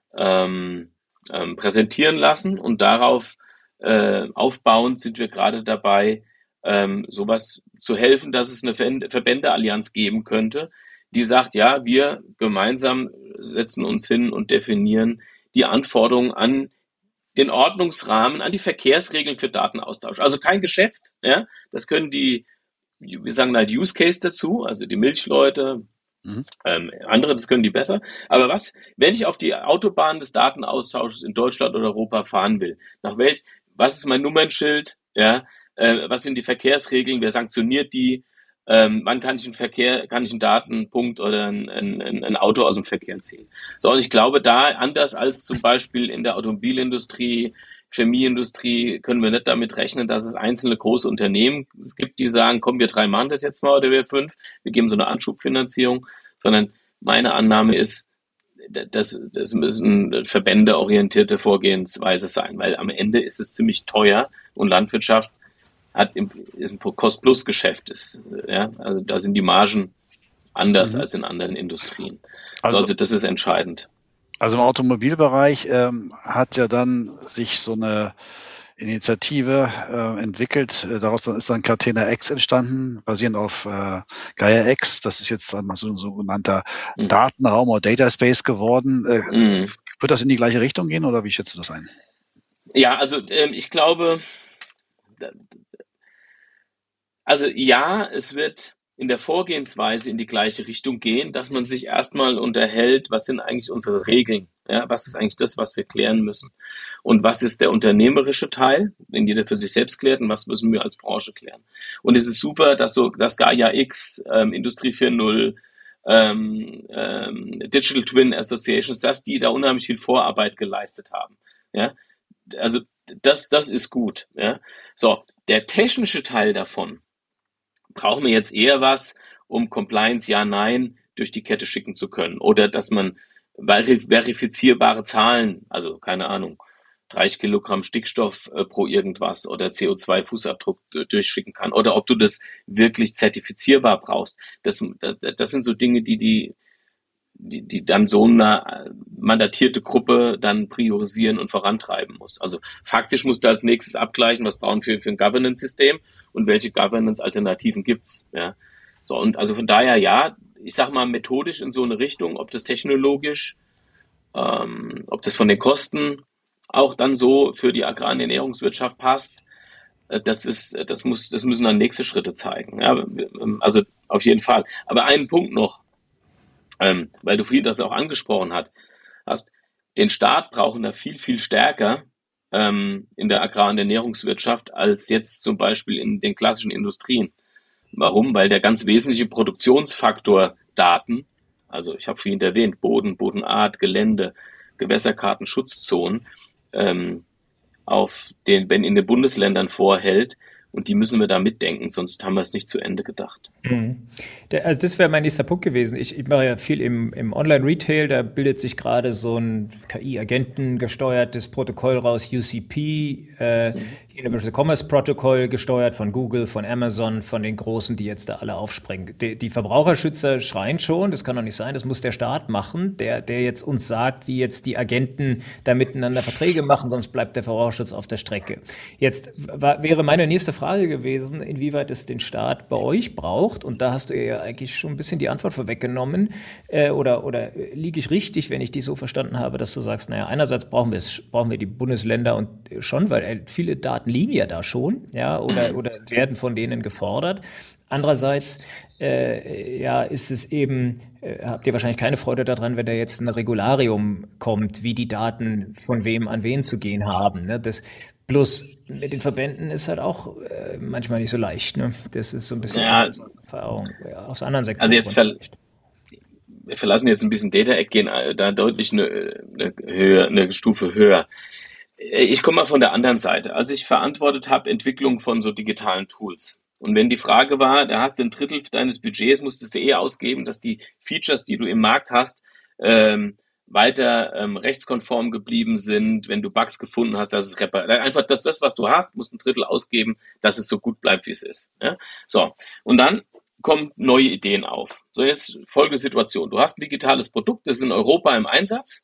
ähm, Ähm, präsentieren lassen und darauf äh, aufbauend sind wir gerade dabei, ähm, sowas zu helfen, dass es eine Verbändeallianz geben könnte, die sagt, ja, wir gemeinsam setzen uns hin und definieren die Anforderungen an den Ordnungsrahmen, an die Verkehrsregeln für Datenaustausch. Also kein Geschäft, ja, das können die, wir sagen halt Use Case dazu, also die Milchleute, Mhm. Ähm, andere, das können die besser. Aber was, wenn ich auf die Autobahn des Datenaustausches in Deutschland oder Europa fahren will, nach welch, was ist mein Nummernschild? Ja, äh, was sind die Verkehrsregeln? Wer sanktioniert die? Ähm, wann kann ich einen Verkehr, kann ich einen Datenpunkt oder ein, ein, ein Auto aus dem Verkehr ziehen? So, und ich glaube, da anders als zum Beispiel in der Automobilindustrie, Chemieindustrie, können wir nicht damit rechnen, dass es einzelne große Unternehmen gibt, die sagen, komm, wir drei machen das jetzt mal oder wir fünf, wir geben so eine Anschubfinanzierung, sondern meine Annahme ist, das, das müssen verbändeorientierte Vorgehensweise sein, weil am Ende ist es ziemlich teuer und Landwirtschaft hat ist ein Cost-Plus-Geschäft. Ist, ja? Also da sind die Margen anders mhm. als in anderen Industrien. Also, also das ist entscheidend. Also im Automobilbereich ähm, hat ja dann sich so eine Initiative äh, entwickelt. Daraus ist dann Catena X entstanden, basierend auf äh, Gaia X. Das ist jetzt einmal so ein sogenannter mhm. Datenraum oder Data Space geworden. Äh, mhm. Wird das in die gleiche Richtung gehen oder wie schätzt du das ein? Ja, also ähm, ich glaube, also ja, es wird in der Vorgehensweise in die gleiche Richtung gehen, dass man sich erstmal unterhält, was sind eigentlich unsere Regeln, ja, was ist eigentlich das, was wir klären müssen und was ist der unternehmerische Teil, den jeder für sich selbst klärt und was müssen wir als Branche klären. Und es ist super, dass so dass Gaia X, ähm, Industrie vier Punkt null, ähm, ähm, Digital Twin Associations, dass die da unheimlich viel Vorarbeit geleistet haben. Ja, also das, das ist gut. Ja, so der technische Teil davon. Brauchen wir jetzt eher was, um Compliance ja, nein durch die Kette schicken zu können? Oder dass man verifizierbare Zahlen, also keine Ahnung, dreißig Kilogramm Stickstoff äh, pro irgendwas oder C O zwei Fußabdruck äh, durchschicken kann. Oder ob du das wirklich zertifizierbar brauchst. Das, das, das sind so Dinge, die, die, die, die dann so eine mandatierte Gruppe dann priorisieren und vorantreiben muss. Also faktisch musst du als nächstes abgleichen, was brauchen wir für ein Governance-System und welche Governance-Alternativen gibt's. Ja. So, und also von daher ja, ich sag mal methodisch in so eine Richtung, ob das technologisch, ähm, ob das von den Kosten auch dann so für die Agrar- und Ernährungswirtschaft passt, das ist, das muss, das müssen dann nächste Schritte zeigen. Ja, also auf jeden Fall. Aber einen Punkt noch, ähm, weil du vorhin das auch angesprochen hast, hast, den Staat brauchen da viel, viel stärker ähm, in der Agrar- und Ernährungswirtschaft als jetzt zum Beispiel in den klassischen Industrien. Warum? Weil der ganz wesentliche Produktionsfaktor Daten, also ich habe vorhin erwähnt, Boden, Bodenart, Gelände, Gewässerkarten, Schutzzonen, ähm, auf den, wenn in den Bundesländern vorhält, und die müssen wir da mitdenken, sonst haben wir es nicht zu Ende gedacht. Mhm. Also das wäre mein nächster Punkt gewesen. Ich, ich mache ja viel im, im Online-Retail, da bildet sich gerade so ein K I-Agenten gesteuertes Protokoll raus, U C P, äh, Mhm. Universal Commerce Protocol, gesteuert von Google, von Amazon, von den Großen, die jetzt da alle aufspringen. Die, die Verbraucherschützer schreien schon, das kann doch nicht sein, das muss der Staat machen, der, der jetzt uns sagt, wie jetzt die Agenten da miteinander Verträge machen, sonst bleibt der Verbraucherschutz auf der Strecke. Jetzt war, wäre meine nächste Frage gewesen, inwieweit es den Staat bei euch braucht. Und da hast du ja eigentlich schon ein bisschen die Antwort vorweggenommen. Äh, oder oder liege ich richtig, wenn ich dich so verstanden habe, dass du sagst, naja, einerseits brauchen wir es, brauchen wir die Bundesländer und schon, weil äh, viele Daten liegen ja da schon, ja, oder, Mhm. oder werden von denen gefordert. Andererseits äh, ja, ist es eben, äh, habt ihr wahrscheinlich keine Freude daran, wenn da jetzt ein Regularium kommt, wie die Daten von wem an wen zu gehen haben. Ne? Das, bloß mit den Verbänden ist halt auch äh, manchmal nicht so leicht. Ne? Das ist so ein bisschen Ja, unsere Erfahrung ja, aus anderen also jetzt Sektoren. ver wir verlassen jetzt ein bisschen Data Egg, gehen äh, da deutlich eine, eine, höher, eine Stufe höher. Äh, Ich komme mal von der anderen Seite. Als ich verantwortet habe, Entwicklung von so digitalen Tools. Und wenn die Frage war, da hast du ein Drittel deines Budgets, musstest du eh ausgeben, dass die Features, die du im Markt hast, ähm, weiter ähm, rechtskonform geblieben sind, wenn du Bugs gefunden hast, dass es repar- einfach, dass das, was du hast, musst ein Drittel ausgeben, dass es so gut bleibt, wie es ist. Ja? So, und dann kommen neue Ideen auf. So, jetzt folgende Situation. Du hast ein digitales Produkt, das ist in Europa im Einsatz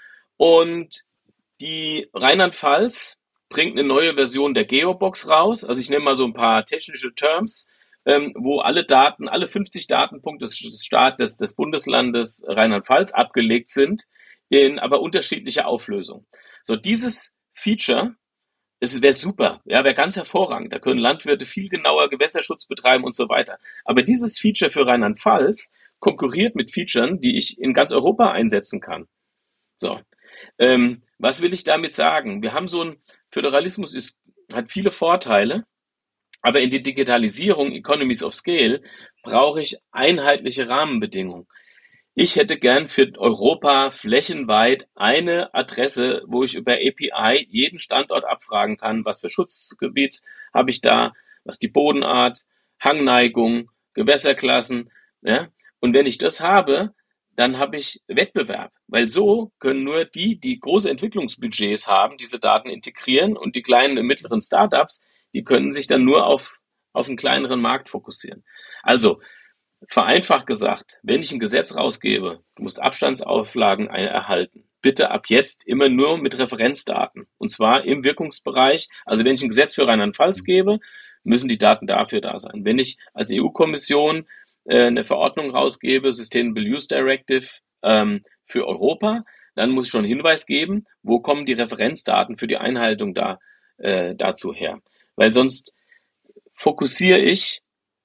und die Rheinland-Pfalz bringt eine neue Version der Geobox raus. Also ich nenne mal so ein paar technische Terms, ähm, wo alle Daten, alle fünfzig Datenpunkte des Staates des Bundeslandes Rheinland-Pfalz abgelegt sind, in aber unterschiedlicher Auflösung. So, dieses Feature, es wäre super, ja, wäre ganz hervorragend. Da können Landwirte viel genauer Gewässerschutz betreiben und so weiter. Aber dieses Feature für Rheinland-Pfalz konkurriert mit Features, die ich in ganz Europa einsetzen kann. So, ähm, was will ich damit sagen? Wir haben so ein Föderalismus ist, hat viele Vorteile, aber in die Digitalisierung, Economies of Scale, brauche ich einheitliche Rahmenbedingungen. Ich hätte gern für Europa flächenweit eine Adresse, wo ich über A P I jeden Standort abfragen kann, was für Schutzgebiet habe ich da, was die Bodenart, Hangneigung, Gewässerklassen. Ja? Und wenn ich das habe, dann habe ich Wettbewerb, weil so können nur die, die große Entwicklungsbudgets haben, diese Daten integrieren und die kleinen und mittleren Startups, die können sich dann nur auf, auf einen kleineren Markt fokussieren. Also, vereinfacht gesagt, wenn ich ein Gesetz rausgebe, du musst Abstandsauflagen erhalten. Bitte ab jetzt immer nur mit Referenzdaten. Und zwar im Wirkungsbereich. Also wenn ich ein Gesetz für Rheinland-Pfalz gebe, müssen die Daten dafür da sein. Wenn ich als E U-Kommission äh, eine Verordnung rausgebe, Sustainable Use Directive ähm, für Europa, dann muss ich schon einen Hinweis geben, wo kommen die Referenzdaten für die Einhaltung da, äh, dazu her. Weil sonst fokussiere ich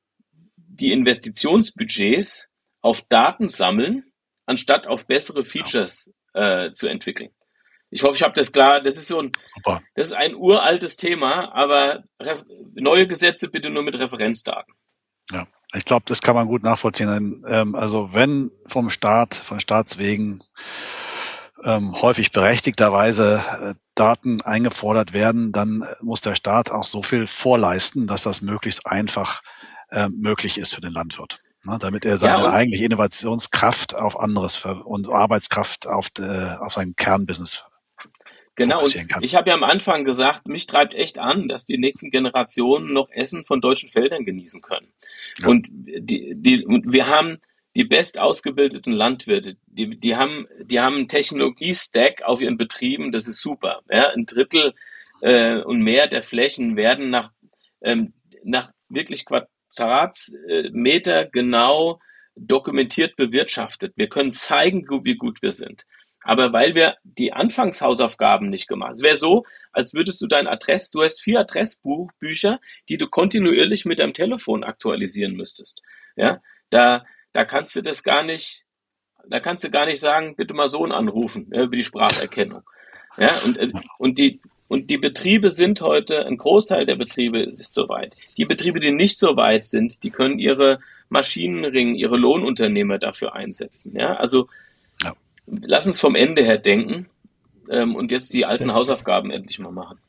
die Investitionsbudgets auf Daten sammeln, anstatt auf bessere Features äh, zu entwickeln. Ich hoffe, ich habe das klar. Das ist so ein, Super. das ist ein uraltes Thema, aber ref- neue Gesetze bitte nur mit Referenzdaten. Ja, ich glaube, das kann man gut nachvollziehen. Ähm, also wenn vom Staat, von Staatswegen ähm, häufig berechtigterweise äh, Daten eingefordert werden, dann muss der Staat auch so viel vorleisten, dass das möglichst einfach äh, möglich ist für den Landwirt. Ne, damit er seine Ja, und- eigentliche Innovationskraft auf anderes ver- und Arbeitskraft auf, de, auf sein Kernbusiness Genau, und fokussieren kann. ich habe ja am Anfang gesagt, mich treibt echt an, dass die nächsten Generationen noch Essen von deutschen Feldern genießen können. Ja. Und, die, die, und wir haben die best ausgebildeten Landwirte, die, die haben, die haben einen Technologie-Stack auf ihren Betrieben, das ist super. Ja, ein Drittel äh, und mehr der Flächen werden nach, ähm, nach wirklich Quadratmeter genau dokumentiert bewirtschaftet. Wir können zeigen, wie gut wir sind. Aber weil wir die Anfangshausaufgaben nicht gemacht haben. Es wäre so, als würdest du dein Adress, du hast vier Adressbücher, die du kontinuierlich mit deinem Telefon aktualisieren müsstest. Ja, da, da kannst du das gar nicht, da kannst du gar nicht sagen, bitte mal Sohn anrufen, ja, über die Spracherkennung. Ja, und, und die, und die Betriebe sind heute, ein Großteil der Betriebe ist soweit. Die Betriebe, die nicht so weit sind, die können ihre Maschinenring, ihre Lohnunternehmer dafür einsetzen. Ja, also, Ja. lass uns vom Ende her denken ähm, und jetzt die alten Hausaufgaben endlich mal machen.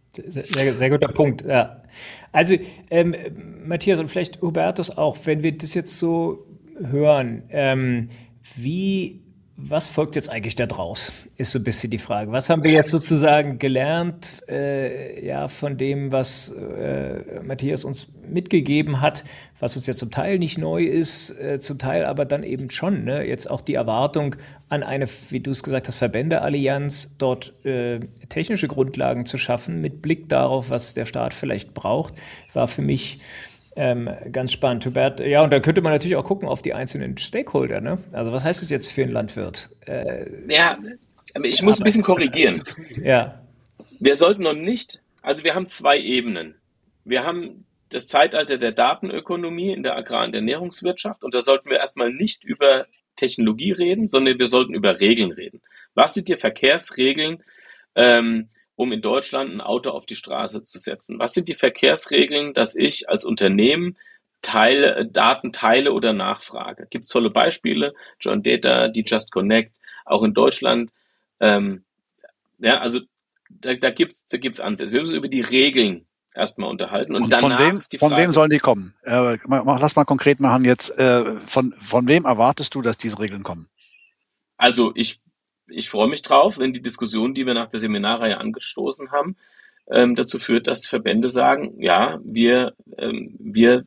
Sehr, sehr guter Punkt, ja. Also, ähm, Matthias und vielleicht Hubertus auch, wenn wir das jetzt so hören, ähm, wie, was folgt jetzt eigentlich da draus, ist so ein bisschen die Frage. Was haben wir jetzt sozusagen gelernt, äh, ja, von dem, was äh, Matthias uns mitgegeben hat, was uns jetzt zum Teil nicht neu ist, äh, zum Teil aber dann eben schon, ne? Jetzt auch die Erwartung an eine, wie du es gesagt hast, Verbändeallianz, dort äh, technische Grundlagen zu schaffen, mit Blick darauf, was der Staat vielleicht braucht, war für mich ähm, ganz spannend. Hubert, ja, und da könnte man natürlich auch gucken auf die einzelnen Stakeholder, ne? Also was heißt es jetzt für einen Landwirt? Äh, ja, aber ich muss ein bisschen korrigieren. Ja. Wir sollten noch nicht, also wir haben zwei Ebenen. Wir haben das Zeitalter der Datenökonomie in der Agrar- und Ernährungswirtschaft und da sollten wir erstmal nicht über Technologie reden, sondern wir sollten über Regeln reden. Was sind die Verkehrsregeln, ähm, um in Deutschland ein Auto auf die Straße zu setzen? Was sind die Verkehrsregeln, dass ich als Unternehmen teile, Daten teile oder nachfrage? Gibt es tolle Beispiele, John Data, die Just Connect, auch in Deutschland. Ähm, ja, also da, da gibt es da gibt's Ansätze. Wir müssen über die Regeln erstmal unterhalten. Und, und danach von wem, ist die von Frage, wem sollen die kommen? Äh, lass mal konkret machen jetzt. Äh, von, von wem erwartest du, dass diese Regeln kommen? Also ich, ich freue mich drauf, wenn die Diskussion, die wir nach der Seminarreihe angestoßen haben, ähm, dazu führt, dass Verbände sagen, ja, wir, ähm, wir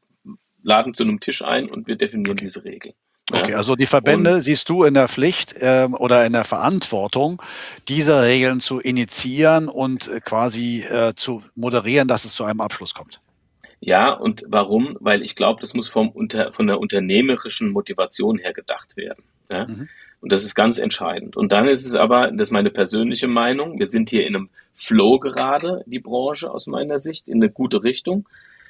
laden zu einem Tisch ein und wir definieren Okay. diese Regeln. Okay, Ja. also die Verbände Und siehst du in der Pflicht ähm, oder in der Verantwortung, diese Regeln zu initiieren und äh, quasi äh, zu moderieren, dass es zu einem Abschluss kommt. ja, und warum? Weil ich glaube, das muss vom unter, von der unternehmerischen Motivation her gedacht werden. Ja? Mhm. Und das ist ganz entscheidend. Und dann ist es aber, das ist meine persönliche Meinung, wir sind hier in einem Flow gerade, die Branche aus meiner Sicht, in eine gute Richtung.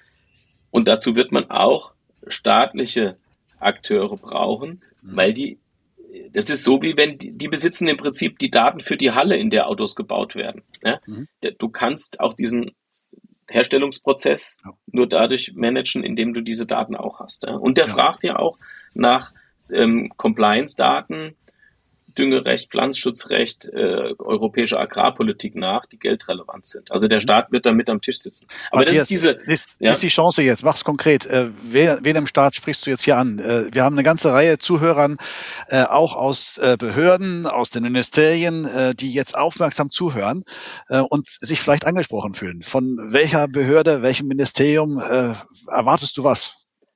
Und dazu wird man auch staatliche Akteure brauchen, Mhm. weil die, das ist so wie wenn, die, die besitzen im Prinzip die Daten für die Halle, in der Autos gebaut werden. Ja? Mhm. Du kannst auch diesen Herstellungsprozess Ja. nur dadurch managen, indem du diese Daten auch hast. Ja? Und der Ja. fragt ja auch nach ähm, Compliance-Daten, Düngerecht, Pflanzenschutzrecht, äh, europäische Agrarpolitik nach, die geldrelevant sind. Also der Staat wird da mit am Tisch sitzen. Aber Matthias, das ist diese, ist, ja. ist die Chance jetzt, mach's konkret. Äh, wer, wen im Staat sprichst du jetzt hier an? Äh, wir haben eine ganze Reihe Zuhörern, äh, auch aus äh, Behörden, aus den Ministerien, äh, die jetzt aufmerksam zuhören äh, und sich vielleicht angesprochen fühlen. Von welcher Behörde, welchem Ministerium äh, erwartest du was?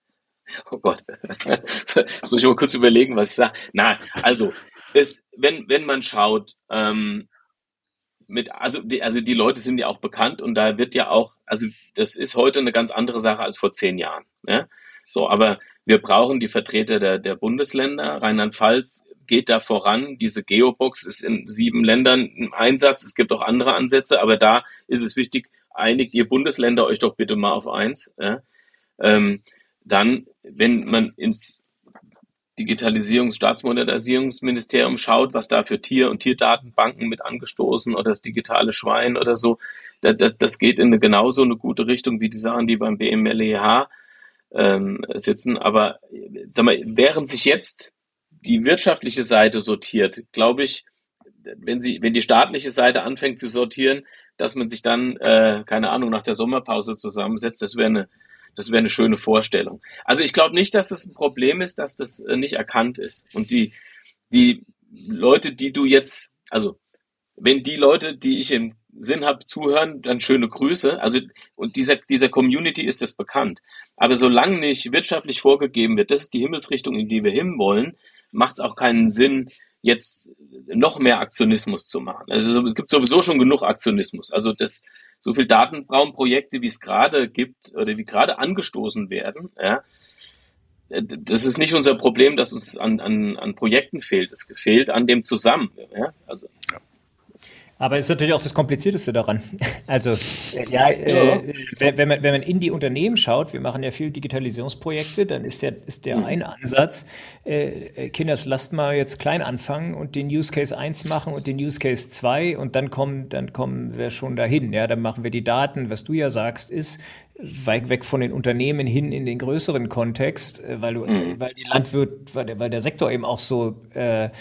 Oh Gott, jetzt muss ich mal kurz überlegen, was ich sage. Na, also, es, wenn, wenn man schaut, ähm, mit, also die, also die Leute sind ja auch bekannt und da wird ja auch, also das ist heute eine ganz andere Sache als vor zehn Jahren. Ja? So, aber wir brauchen die Vertreter der, der Bundesländer. Rheinland-Pfalz geht da voran. Diese Geobox ist in sieben Ländern im Einsatz. Es gibt auch andere Ansätze, aber da ist es wichtig, einigt ihr Bundesländer euch doch bitte mal auf eins. Ja? Ähm, dann, wenn man ins Digitalisierungs-, Staatsmodernisierungsministerium schaut, was da für Tier- und Tierdatenbanken mit angestoßen oder das digitale Schwein oder so, das, das geht in eine genauso eine gute Richtung wie die Sachen, die beim B M L E H ähm, sitzen. Aber sag mal, während sich jetzt die wirtschaftliche Seite sortiert, glaube ich, wenn sie, wenn die staatliche Seite anfängt zu sortieren, dass man sich dann, äh, keine Ahnung, nach der Sommerpause zusammensetzt, das wäre eine Das wäre eine schöne Vorstellung. Also ich glaube nicht, dass das ein Problem ist, dass das äh, nicht erkannt ist. Und die, die Leute, die du jetzt, also wenn die Leute, die ich im Sinn habe, zuhören, dann schöne Grüße. Also und dieser, dieser Community ist das bekannt. Aber solange nicht wirtschaftlich vorgegeben wird, das ist die Himmelsrichtung, in die wir hinwollen, macht es auch keinen Sinn, jetzt noch mehr Aktionismus zu machen. Also es gibt sowieso schon genug Aktionismus. Also das, so viel Datenraumprojekte, wie es gerade gibt oder wie gerade angestoßen werden, ja, das ist nicht unser Problem, dass uns an, an, an Projekten fehlt. Es fehlt an dem Zusammen. Ja, also. Aber es ist natürlich auch das Komplizierteste daran. Also, ja, äh, wenn, wenn, man, wenn man in die Unternehmen schaut, wir machen ja viel Digitalisierungsprojekte, dann ist der, ist der mhm. ein Ansatz, äh, Kinders, lasst mal jetzt klein anfangen und den Use Case eins machen und den Use Case zwei und dann kommen, dann kommen wir schon dahin. Ja, dann machen wir die Daten, was du ja sagst, ist, weit weg von den Unternehmen hin in den größeren Kontext, weil, du, mhm. weil die Landwirt, weil der, weil der Sektor eben auch so äh,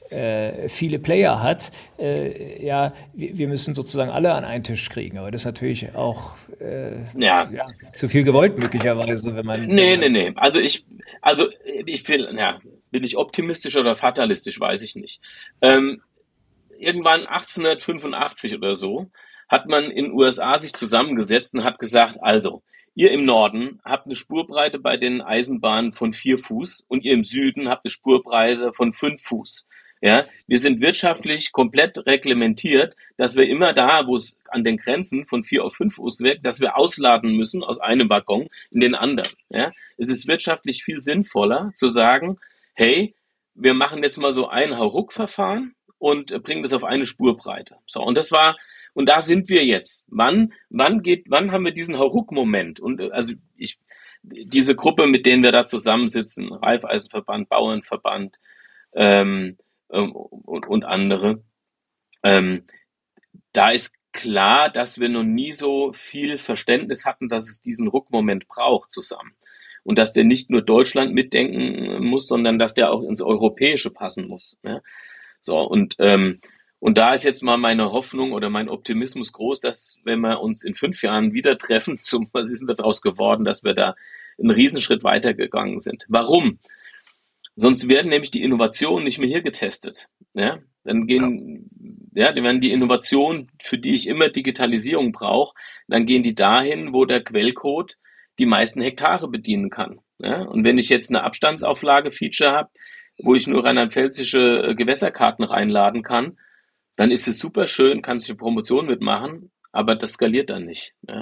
äh, viele Player hat, äh, ja, wir, wir müssen sozusagen alle an einen Tisch kriegen. Aber das ist natürlich auch äh, Ja. ja, zu viel gewollt möglicherweise, wenn man... Nee, wenn man nee, nee. Also ich, also ich bin, ja, bin ich optimistisch oder fatalistisch, weiß ich nicht. Ähm, irgendwann achtzehnhundertfünfundachtzig oder so hat man in den U S A sich zusammengesetzt und hat gesagt, also, ihr im Norden habt eine Spurbreite bei den Eisenbahnen von vier Fuß und ihr im Süden habt eine Spurbreite von fünf Fuß. Ja, wir sind wirtschaftlich komplett reglementiert, dass wir immer da, wo es an den Grenzen von vier auf fünf Fuß wird, dass wir ausladen müssen aus einem Waggon in den anderen. Ja, es ist wirtschaftlich viel sinnvoller zu sagen, hey, wir machen jetzt mal so ein Hauruck-Verfahren und bringen das auf eine Spurbreite. So, und das war, und da sind wir jetzt. Wann, wann geht, wann haben wir diesen Hauruck-Moment? Und also ich, diese Gruppe, mit denen wir da zusammensitzen, Raiffeisenverband, Bauernverband, ähm, und, und andere, ähm, da ist klar, dass wir noch nie so viel Verständnis hatten, dass es diesen Ruckmoment braucht zusammen. Und dass der nicht nur Deutschland mitdenken muss, sondern dass der auch ins Europäische passen muss. Ne? So, und, ähm, und da ist jetzt mal meine Hoffnung oder mein Optimismus groß, dass wenn wir uns in fünf Jahren wieder treffen, zum, was ist denn daraus geworden, dass wir da einen Riesenschritt weitergegangen sind. Warum? Sonst werden nämlich die Innovationen nicht mehr hier getestet. Ja? Dann gehen, ja. ja, dann werden die Innovationen, für die ich immer Digitalisierung brauche, dann gehen die dahin, wo der Quellcode die meisten Hektare bedienen kann. Ja? Und wenn ich jetzt eine Abstandsauflage-Feature habe, wo ich nur rheinland-pfälzische Gewässerkarten reinladen kann, dann ist es super schön, kann ich eine Promotion mitmachen, aber das skaliert dann nicht. Ja.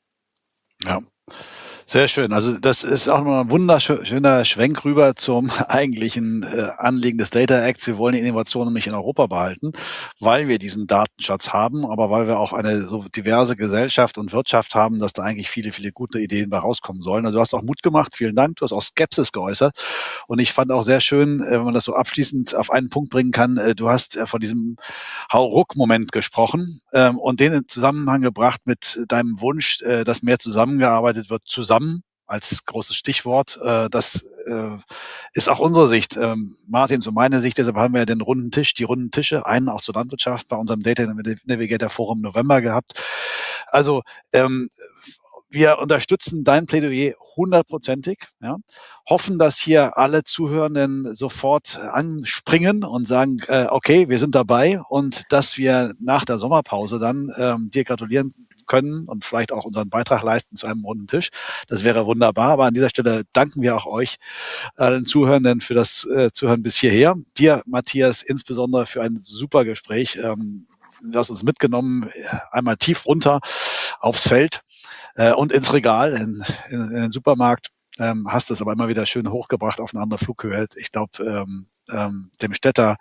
Ja. Sehr schön. Also das ist auch noch ein wunderschöner Schwenk rüber zum eigentlichen äh, Anliegen des Data Acts. Wir wollen die Innovation nämlich in Europa behalten, weil wir diesen Datenschatz haben, aber weil wir auch eine so diverse Gesellschaft und Wirtschaft haben, dass da eigentlich viele, viele gute Ideen bei rauskommen sollen. Also du hast auch Mut gemacht. Vielen Dank. Du hast auch Skepsis geäußert. Und ich fand auch sehr schön, äh, wenn man das so abschließend auf einen Punkt bringen kann. Äh, du hast äh, von diesem Hauruck-Moment gesprochen ähm, und den in Zusammenhang gebracht mit deinem Wunsch, äh, dass mehr zusammengearbeitet wird, zusammen als großes Stichwort. Äh, das äh, ist auch unsere Sicht, ähm, Martins und meine Sicht. Deshalb haben wir ja den runden Tisch, die runden Tische, einen auch zur Landwirtschaft bei unserem Data Navigator Forum im November gehabt. Also ähm, wir unterstützen dein Plädoyer hundertprozentig, ja, hoffen, dass hier alle Zuhörenden sofort anspringen und sagen, äh, okay, wir sind dabei und dass wir nach der Sommerpause dann ähm, dir gratulieren können und vielleicht auch unseren Beitrag leisten zu einem runden Tisch. Das wäre wunderbar. Aber an dieser Stelle danken wir auch euch, allen Zuhörenden, für das äh, Zuhören bis hierher. Dir, Matthias, insbesondere für ein super Gespräch. Ähm, du hast uns mitgenommen, einmal tief runter aufs Feld äh, und ins Regal, in, in, in den Supermarkt. Ähm, hast es aber immer wieder schön hochgebracht auf eine andere Flughöhe. Ich glaube, ähm, ähm, dem Städter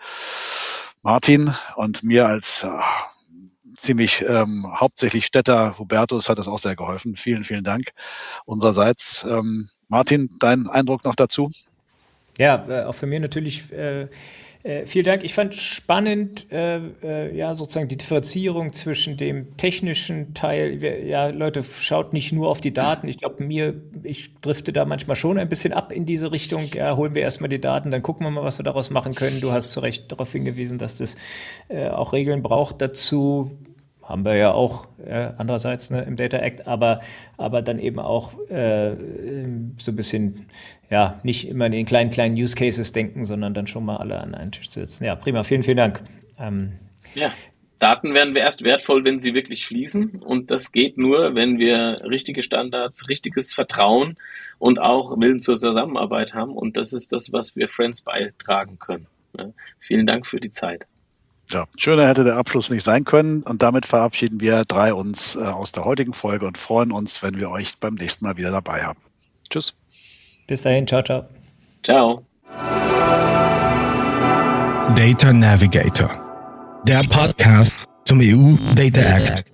Martin und mir als äh, ziemlich ähm, hauptsächlich Städter Hubertus hat das auch sehr geholfen. Vielen, vielen Dank unsererseits. Ähm, Martin, dein Eindruck noch dazu? Ja, äh, auch für mich natürlich äh, äh, vielen Dank. Ich fand spannend, äh, äh, ja, sozusagen die Differenzierung zwischen dem technischen Teil. Wir, ja, Leute, schaut nicht nur auf die Daten. Ich glaube, mir, ich drifte da manchmal schon ein bisschen ab in diese Richtung. Ja, holen wir erstmal die Daten, dann gucken wir mal, was wir daraus machen können. Du hast zu Recht darauf hingewiesen, dass das äh, auch Regeln braucht dazu. Haben wir ja auch äh, andererseits ne, im Data Act, aber, aber dann eben auch äh, so ein bisschen, ja, nicht immer in den kleinen, kleinen Use Cases denken, sondern dann schon mal alle an einen Tisch sitzen. Ja, prima, vielen, vielen Dank. Ähm, ja, Daten werden erst wertvoll, wenn sie wirklich fließen und das geht nur, wenn wir richtige Standards, richtiges Vertrauen und auch Willen zur Zusammenarbeit haben und das ist das, was wir Friends beitragen können. Ja, vielen Dank für die Zeit. Ja, schöner hätte der Abschluss nicht sein können. Und damit verabschieden wir drei uns äh, aus der heutigen Folge und freuen uns, wenn wir euch beim nächsten Mal wieder dabei haben. Tschüss. Bis dahin, ciao, ciao. Ciao. Data Navigator, der Podcast zum E U Data Act.